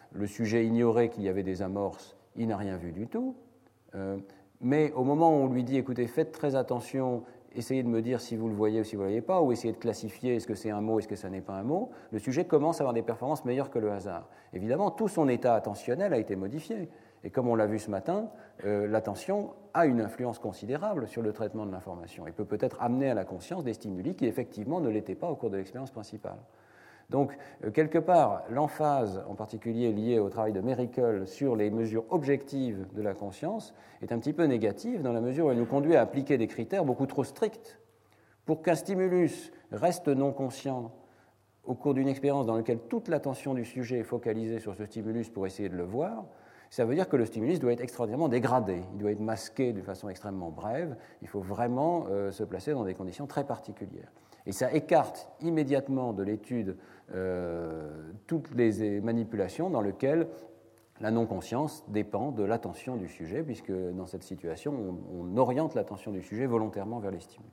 le sujet ignorait qu'il y avait des amorces, il n'a rien vu du tout. Euh, mais au moment où on lui dit, écoutez, faites très attention, essayez de me dire si vous le voyez ou si vous ne le voyez pas, ou essayez de classifier, est-ce que c'est un mot, est-ce que ça n'est pas un mot, le sujet commence à avoir des performances meilleures que le hasard. Évidemment, tout son état attentionnel a été modifié. Et comme on l'a vu ce matin, euh, l'attention a une influence considérable sur le traitement de l'information et peut peut-être amener à la conscience des stimuli qui effectivement ne l'étaient pas au cours de l'expérience principale. Donc, euh, quelque part, l'emphase, en particulier liée au travail de Mericle sur les mesures objectives de la conscience, est un petit peu négative dans la mesure où elle nous conduit à appliquer des critères beaucoup trop stricts. Pour qu'un stimulus reste non conscient au cours d'une expérience dans laquelle toute l'attention du sujet est focalisée sur ce stimulus pour essayer de le voir, ça veut dire que le stimulus doit être extraordinairement dégradé, il doit être masqué de façon extrêmement brève, il faut vraiment euh, se placer dans des conditions très particulières. Et ça écarte immédiatement de l'étude euh, toutes les manipulations dans lesquelles la non-conscience dépend de l'attention du sujet, puisque dans cette situation, on, on oriente l'attention du sujet volontairement vers les stimuli.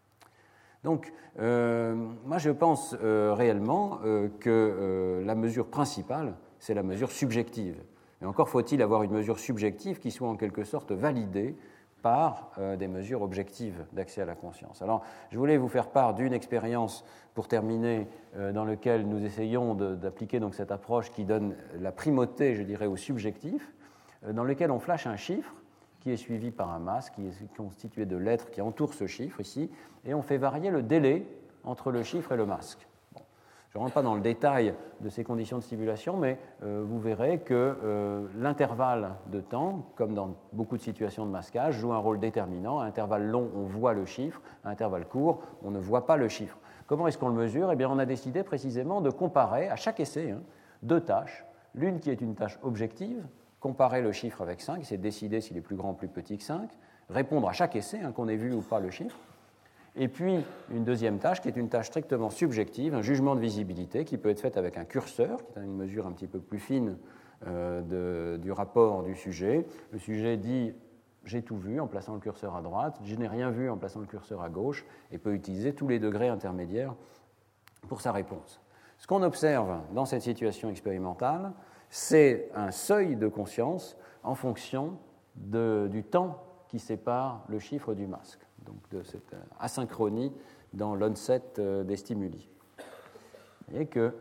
Donc, euh, moi je pense euh, réellement euh, que euh, la mesure principale, c'est la mesure subjective. Mais encore faut-il avoir une mesure subjective qui soit en quelque sorte validée par euh, des mesures objectives d'accès à la conscience. Alors, je voulais vous faire part d'une expérience pour terminer, euh, dans laquelle nous essayons de, d'appliquer donc cette approche qui donne la primauté, je dirais, au subjectif, euh, dans lequel on flash un chiffre qui est suivi par un masque qui est constitué de lettres qui entourent ce chiffre ici, et on fait varier le délai entre le chiffre et le masque. Je ne rentre pas dans le détail de ces conditions de stimulation, mais euh, vous verrez que euh, l'intervalle de temps, comme dans beaucoup de situations de masquage, joue un rôle déterminant. À intervalle long, on voit le chiffre. À intervalle court, on ne voit pas le chiffre. Comment est-ce qu'on le mesure ? Eh bien, on a décidé précisément de comparer à chaque essai hein, deux tâches. L'une qui est une tâche objective, comparer le chiffre avec cinq, c'est décider s'il est plus grand ou plus petit que cinq, répondre à chaque essai, hein, qu'on ait vu ou pas le chiffre. Et puis, une deuxième tâche qui est une tâche strictement subjective, un jugement de visibilité qui peut être fait avec un curseur, qui est une mesure un petit peu plus fine euh, de, du rapport du sujet. Le sujet dit « j'ai tout vu » en plaçant le curseur à droite, « je n'ai rien vu » en plaçant le curseur à gauche, et peut utiliser tous les degrés intermédiaires pour sa réponse. Ce qu'on observe dans cette situation expérimentale, c'est un seuil de conscience en fonction de, du temps qui sépare le chiffre du masque. Donc de cette asynchronie dans l'onset des stimuli. Vous voyez que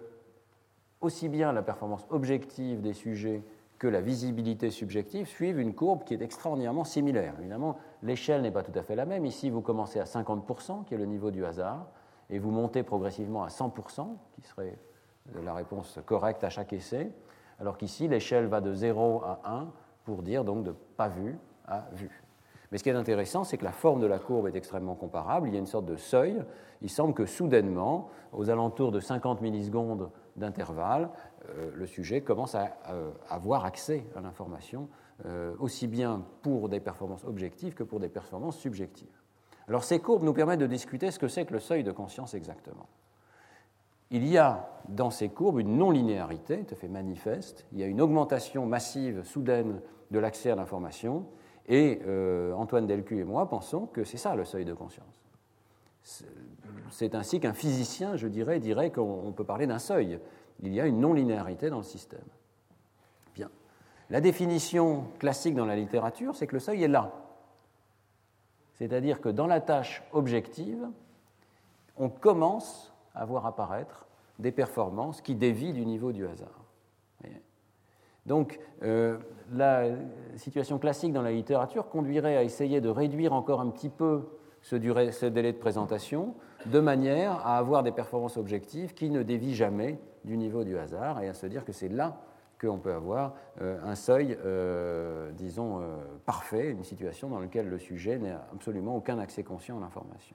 aussi bien la performance objective des sujets que la visibilité subjective suivent une courbe qui est extraordinairement similaire. Évidemment, l'échelle n'est pas tout à fait la même. Ici, vous commencez à cinquante pour cent, qui est le niveau du hasard, et vous montez progressivement à cent pour cent, qui serait la réponse correcte à chaque essai, alors qu'ici, l'échelle va de zéro à un pour dire donc de pas vu à vu. Mais ce qui est intéressant, c'est que la forme de la courbe est extrêmement comparable. Il y a une sorte de seuil. Il semble que soudainement, aux alentours de cinquante millisecondes d'intervalle, euh, le sujet commence à euh, avoir accès à l'information, euh, aussi bien pour des performances objectives que pour des performances subjectives. Alors ces courbes nous permettent de discuter ce que c'est que le seuil de conscience exactement. Il y a dans ces courbes une non-linéarité tout à fait manifeste. Il y a une augmentation massive, soudaine, de l'accès à l'information. Et euh, Antoine Delcu et moi pensons que c'est ça le seuil de conscience. C'est ainsi qu'un physicien, je dirais, dirait qu'on peut parler d'un seuil. Il y a une non-linéarité dans le système. Bien. La définition classique dans la littérature, c'est que le seuil est là. C'est-à-dire que dans la tâche objective, on commence à voir apparaître des performances qui dévient du niveau du hasard. Donc, euh, la situation classique dans la littérature conduirait à essayer de réduire encore un petit peu ce, durée, ce délai de présentation, de manière à avoir des performances objectives qui ne dévient jamais du niveau du hasard, et à se dire que c'est là qu'on peut avoir euh, un seuil, euh, disons, euh, parfait, une situation dans laquelle le sujet n'a absolument aucun accès conscient à l'information.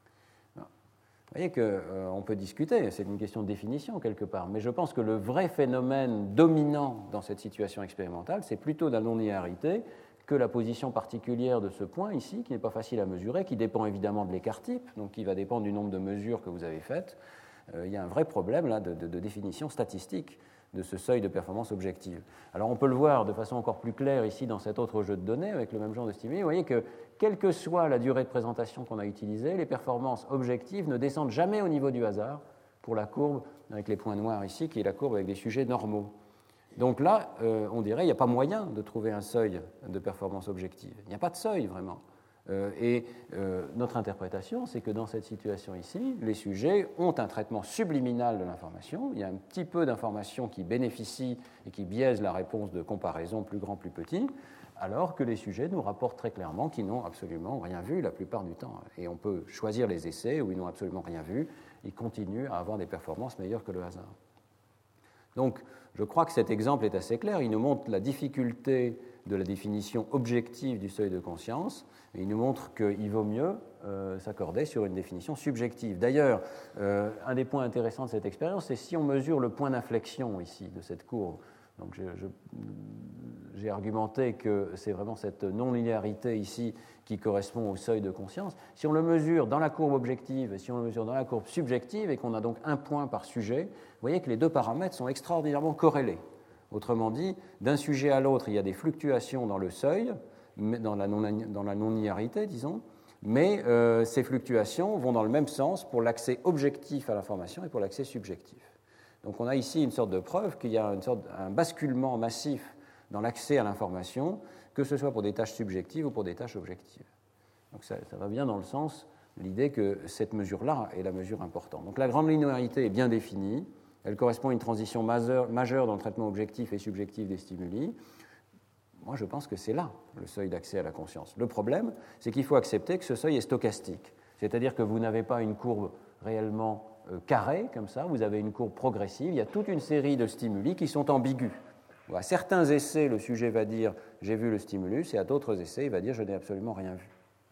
Vous voyez qu'on euh, peut discuter, c'est une question de définition quelque part, mais je pense que le vrai phénomène dominant dans cette situation expérimentale, c'est plutôt la non-linéarité que la position particulière de ce point ici, qui n'est pas facile à mesurer, qui dépend évidemment de l'écart type, donc qui va dépendre du nombre de mesures que vous avez faites. Euh, il y a un vrai problème là de, de, de définition statistique de ce seuil de performance objective. Alors on peut le voir de façon encore plus claire ici dans cet autre jeu de données avec le même genre de stimuli. Vous voyez que quelle que soit la durée de présentation qu'on a utilisée, les performances objectives ne descendent jamais au niveau du hasard pour la courbe avec les points noirs ici, qui est la courbe avec des sujets normaux. donc là, euh, on dirait qu'il n'y a pas moyen de trouver un seuil de performance objective. Il n'y a pas de seuil, vraiment. Euh, et euh, notre interprétation, c'est que dans cette situation ici, les sujets ont un traitement subliminal de l'information. Il y a un petit peu d'informations qui bénéficient et qui biaisent la réponse de comparaison plus grand, plus petit, alors que les sujets nous rapportent très clairement qu'ils n'ont absolument rien vu la plupart du temps. Et on peut choisir les essais où ils n'ont absolument rien vu. Ils continuent à avoir des performances meilleures que le hasard. Donc, je crois que cet exemple est assez clair. Il nous montre la difficulté de la définition objective du seuil de conscience, et il nous montre qu'il vaut mieux euh, s'accorder sur une définition subjective. D'ailleurs, euh, un des points intéressants de cette expérience, c'est si on mesure le point d'inflexion ici de cette courbe. Donc, je, je, j'ai argumenté que c'est vraiment cette non-linéarité ici qui correspond au seuil de conscience. Si on le mesure dans la courbe objective et si on le mesure dans la courbe subjective et qu'on a donc un point par sujet, vous voyez que les deux paramètres sont extraordinairement corrélés. Autrement dit, d'un sujet à l'autre, il y a des fluctuations dans le seuil, dans la, non, dans la non-linéarité, disons, mais euh, ces fluctuations vont dans le même sens pour l'accès objectif à l'information et pour l'accès subjectif. Donc on a ici une sorte de preuve qu'il y a une sorte, un basculement massif dans l'accès à l'information, que ce soit pour des tâches subjectives ou pour des tâches objectives. Donc ça, ça va bien dans le sens de l'idée que cette mesure-là est la mesure importante. Donc la grande linéarité est bien définie, elle correspond à une transition majeure, majeure dans le traitement objectif et subjectif des stimuli. Moi, je pense que c'est là le seuil d'accès à la conscience. Le problème, c'est qu'il faut accepter que ce seuil est stochastique, c'est-à-dire que vous n'avez pas une courbe réellement euh, carrée, comme ça, vous avez une courbe progressive, il y a toute une série de stimuli qui sont ambigus. À certains essais, le sujet va dire « j'ai vu le stimulus » et à d'autres essais, il va dire « je n'ai absolument rien vu ».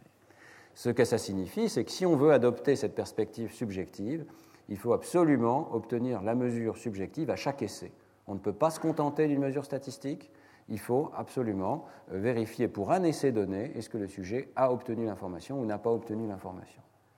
Ce que ça signifie, c'est que si on veut adopter cette perspective subjective, il faut absolument obtenir la mesure subjective à chaque essai. On ne peut pas se contenter d'une mesure statistique, il faut absolument vérifier pour un essai donné est-ce que le sujet a obtenu l'information ou n'a pas obtenu l'information.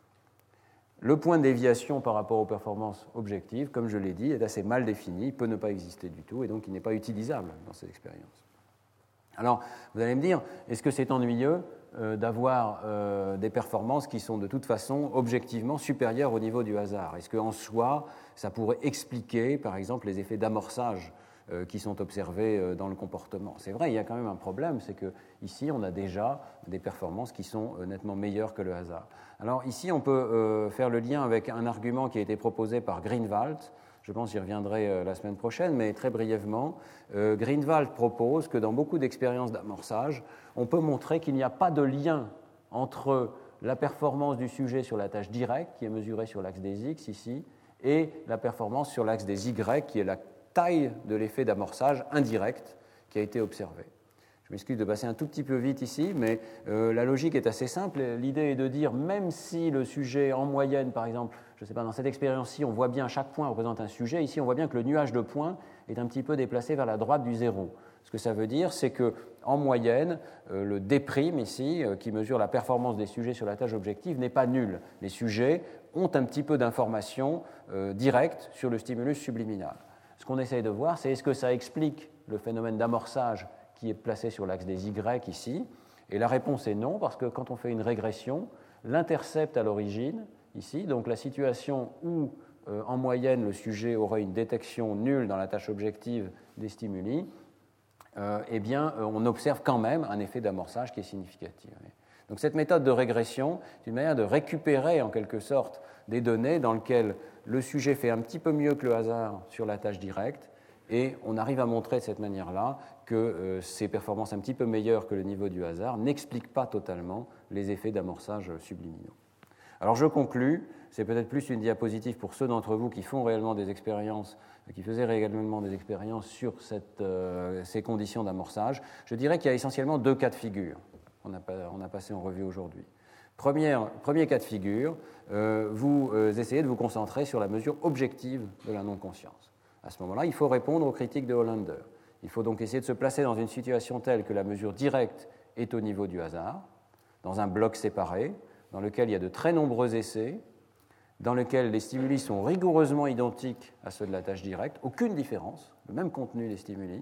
Le point de déviation par rapport aux performances objectives, comme je l'ai dit, est assez mal défini, il peut ne pas exister du tout et donc il n'est pas utilisable dans cette expérience. Alors, vous allez me dire, est-ce que c'est ennuyeux euh, d'avoir euh, des performances qui sont de toute façon objectivement supérieures au niveau du hasard? Est-ce qu'en soi, ça pourrait expliquer, par exemple, les effets d'amorçage euh, qui sont observés euh, dans le comportement? C'est vrai, il y a quand même un problème, c'est qu'ici, on a déjà des performances qui sont euh, nettement meilleures que le hasard. Alors ici, on peut euh, faire le lien avec un argument qui a été proposé par Greenwald. Je pense que j'y reviendrai euh, la semaine prochaine, mais très brièvement. Euh, Greenwald propose que dans beaucoup d'expériences d'amorçage, on peut montrer qu'il n'y a pas de lien entre la performance du sujet sur la tâche directe, qui est mesurée sur l'axe des X ici, et la performance sur l'axe des Y, qui est la taille de l'effet d'amorçage indirect qui a été observé. Je m'excuse de passer un tout petit peu vite ici, mais euh, la logique est assez simple. L'idée est de dire, même si le sujet, en moyenne, par exemple, je ne sais pas, dans cette expérience-ci, on voit bien chaque point représente un sujet, ici on voit bien que le nuage de points est un petit peu déplacé vers la droite du zéro. Ce que ça veut dire, c'est qu'en moyenne, euh, le D', ici, euh, qui mesure la performance des sujets sur la tâche objective, n'est pas nul. Les sujets ont un petit peu d'informations euh, directes sur le stimulus subliminal. Ce qu'on essaye de voir, c'est est-ce que ça explique le phénomène d'amorçage qui est placé sur l'axe des Y ici, et la réponse est non, parce que quand on fait une régression, l'intercept à l'origine, ici, donc la situation où, euh, en moyenne, le sujet aurait une détection nulle dans la tâche objective des stimuli, euh, eh bien, euh, on observe quand même un effet d'amorçage qui est significatif. Donc cette méthode de régression, c'est une manière de récupérer, en quelque sorte, des données dans lesquelles le sujet fait un petit peu mieux que le hasard sur la tâche directe, et on arrive à montrer de cette manière-là que euh, ces performances un petit peu meilleures que le niveau du hasard n'expliquent pas totalement les effets d'amorçage subliminaux. Alors je conclus, c'est peut-être plus une diapositive pour ceux d'entre vous qui font réellement des expériences, qui faisaient réellement des expériences sur cette, euh, ces conditions d'amorçage. Je dirais qu'il y a essentiellement deux cas de figure qu'on a, on a passé en revue aujourd'hui. Première, premier cas de figure, euh, vous euh, essayez de vous concentrer sur la mesure objective de la non-conscience. À ce moment-là, il faut répondre aux critiques de Hollander. Il faut donc essayer de se placer dans une situation telle que la mesure directe est au niveau du hasard, dans un bloc séparé, dans lequel il y a de très nombreux essais, dans lequel les stimuli sont rigoureusement identiques à ceux de la tâche directe, aucune différence, le même contenu des stimuli,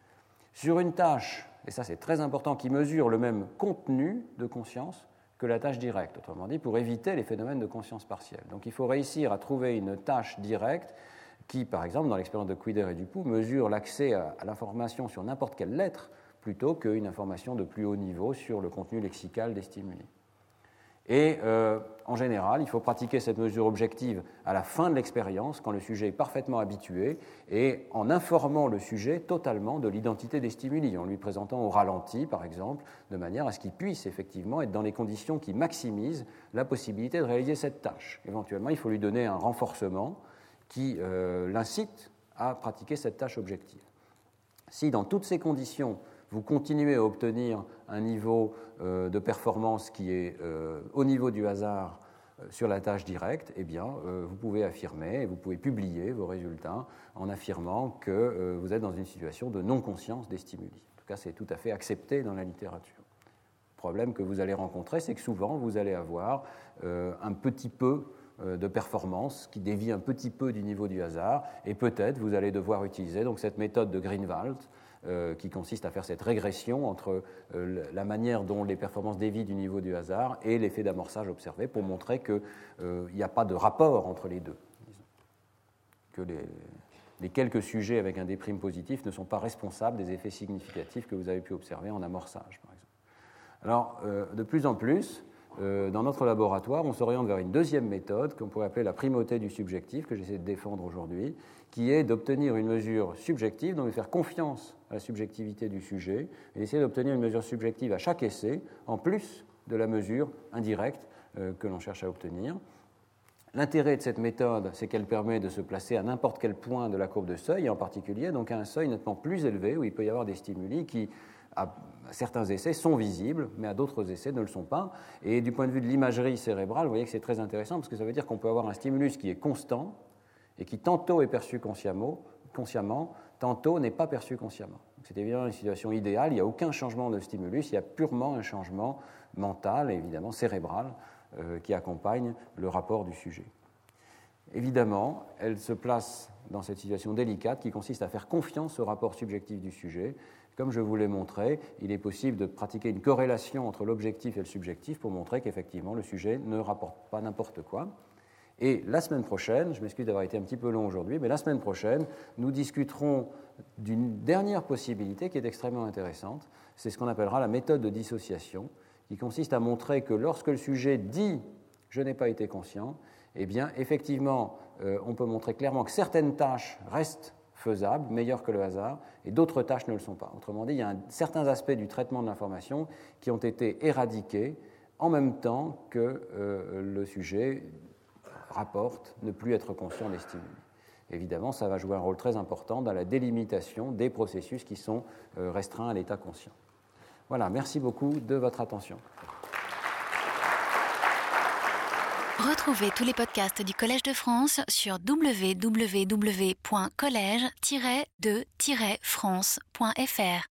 sur une tâche, et ça c'est très important, qui mesure le même contenu de conscience que la tâche directe, autrement dit, pour éviter les phénomènes de conscience partielle. Donc il faut réussir à trouver une tâche directe qui, par exemple, dans l'expérience de Quider et Dupoux, mesure l'accès à, à l'information sur n'importe quelle lettre plutôt qu'une information de plus haut niveau sur le contenu lexical des stimuli. Et euh, en général, il faut pratiquer cette mesure objective à la fin de l'expérience, quand le sujet est parfaitement habitué, et en informant le sujet totalement de l'identité des stimuli, en lui présentant au ralenti, par exemple, de manière à ce qu'il puisse effectivement être dans les conditions qui maximisent la possibilité de réaliser cette tâche. Éventuellement, il faut lui donner un renforcement qui euh, l'incite à pratiquer cette tâche objective. Si dans toutes ces conditions, vous continuez à obtenir un niveau euh, de performance qui est euh, au niveau du hasard euh, sur la tâche directe, eh bien, euh, vous pouvez affirmer, et vous pouvez publier vos résultats en affirmant que euh, vous êtes dans une situation de non-conscience des stimuli. En tout cas, c'est tout à fait accepté dans la littérature. Le problème que vous allez rencontrer, c'est que souvent, vous allez avoir euh, un petit peu euh, de performance qui dévie un petit peu du niveau du hasard, et peut-être vous allez devoir utiliser donc, cette méthode de Greenwald, Euh, qui consiste à faire cette régression entre euh, la manière dont les performances dévient du niveau du hasard et l'effet d'amorçage observé pour montrer qu'il n'y euh, a pas de rapport entre les deux. Disons. Que les, les quelques sujets avec un déprime positif ne sont pas responsables des effets significatifs que vous avez pu observer en amorçage, par exemple. Alors, euh, de plus en plus, euh, dans notre laboratoire, on s'oriente vers une deuxième méthode qu'on pourrait appeler la primauté du subjectif, que j'essaie de défendre aujourd'hui, qui est d'obtenir une mesure subjective, donc de faire confiance à la subjectivité du sujet, et d'essayer d'obtenir une mesure subjective à chaque essai, en plus de la mesure indirecte euh, que l'on cherche à obtenir. L'intérêt de cette méthode, c'est qu'elle permet de se placer à n'importe quel point de la courbe de seuil, et en particulier donc à un seuil nettement plus élevé, où il peut y avoir des stimuli qui, à certains essais, sont visibles, mais à d'autres essais ne le sont pas. Et du point de vue de l'imagerie cérébrale, vous voyez que c'est très intéressant, parce que ça veut dire qu'on peut avoir un stimulus qui est constant, et qui tantôt est perçu consciemment, consciemment tantôt n'est pas perçu consciemment. C'est évidemment une situation idéale, il n'y a aucun changement de stimulus, il y a purement un changement mental et évidemment cérébral euh, qui accompagne le rapport du sujet. Évidemment, elle se place dans cette situation délicate qui consiste à faire confiance au rapport subjectif du sujet. Comme je vous l'ai montré, il est possible de pratiquer une corrélation entre l'objectif et le subjectif pour montrer qu'effectivement le sujet ne rapporte pas n'importe quoi. Et la semaine prochaine, je m'excuse d'avoir été un petit peu long aujourd'hui, mais la semaine prochaine, nous discuterons d'une dernière possibilité qui est extrêmement intéressante. C'est ce qu'on appellera la méthode de dissociation, qui consiste à montrer que lorsque le sujet dit « je n'ai pas été conscient », eh bien, effectivement, euh, on peut montrer clairement que certaines tâches restent faisables, meilleures que le hasard, et d'autres tâches ne le sont pas. Autrement dit, il y a un, certains aspects du traitement de l'information qui ont été éradiqués en même temps que euh, le sujet rapporte ne plus être conscient des stimuli. Évidemment, ça va jouer un rôle très important dans la délimitation des processus qui sont euh, restreints à l'état conscient. Voilà, merci beaucoup de votre attention. Retrouvez tous les podcasts du Collège de France sur w w w point collège tiret de tiret france point f r.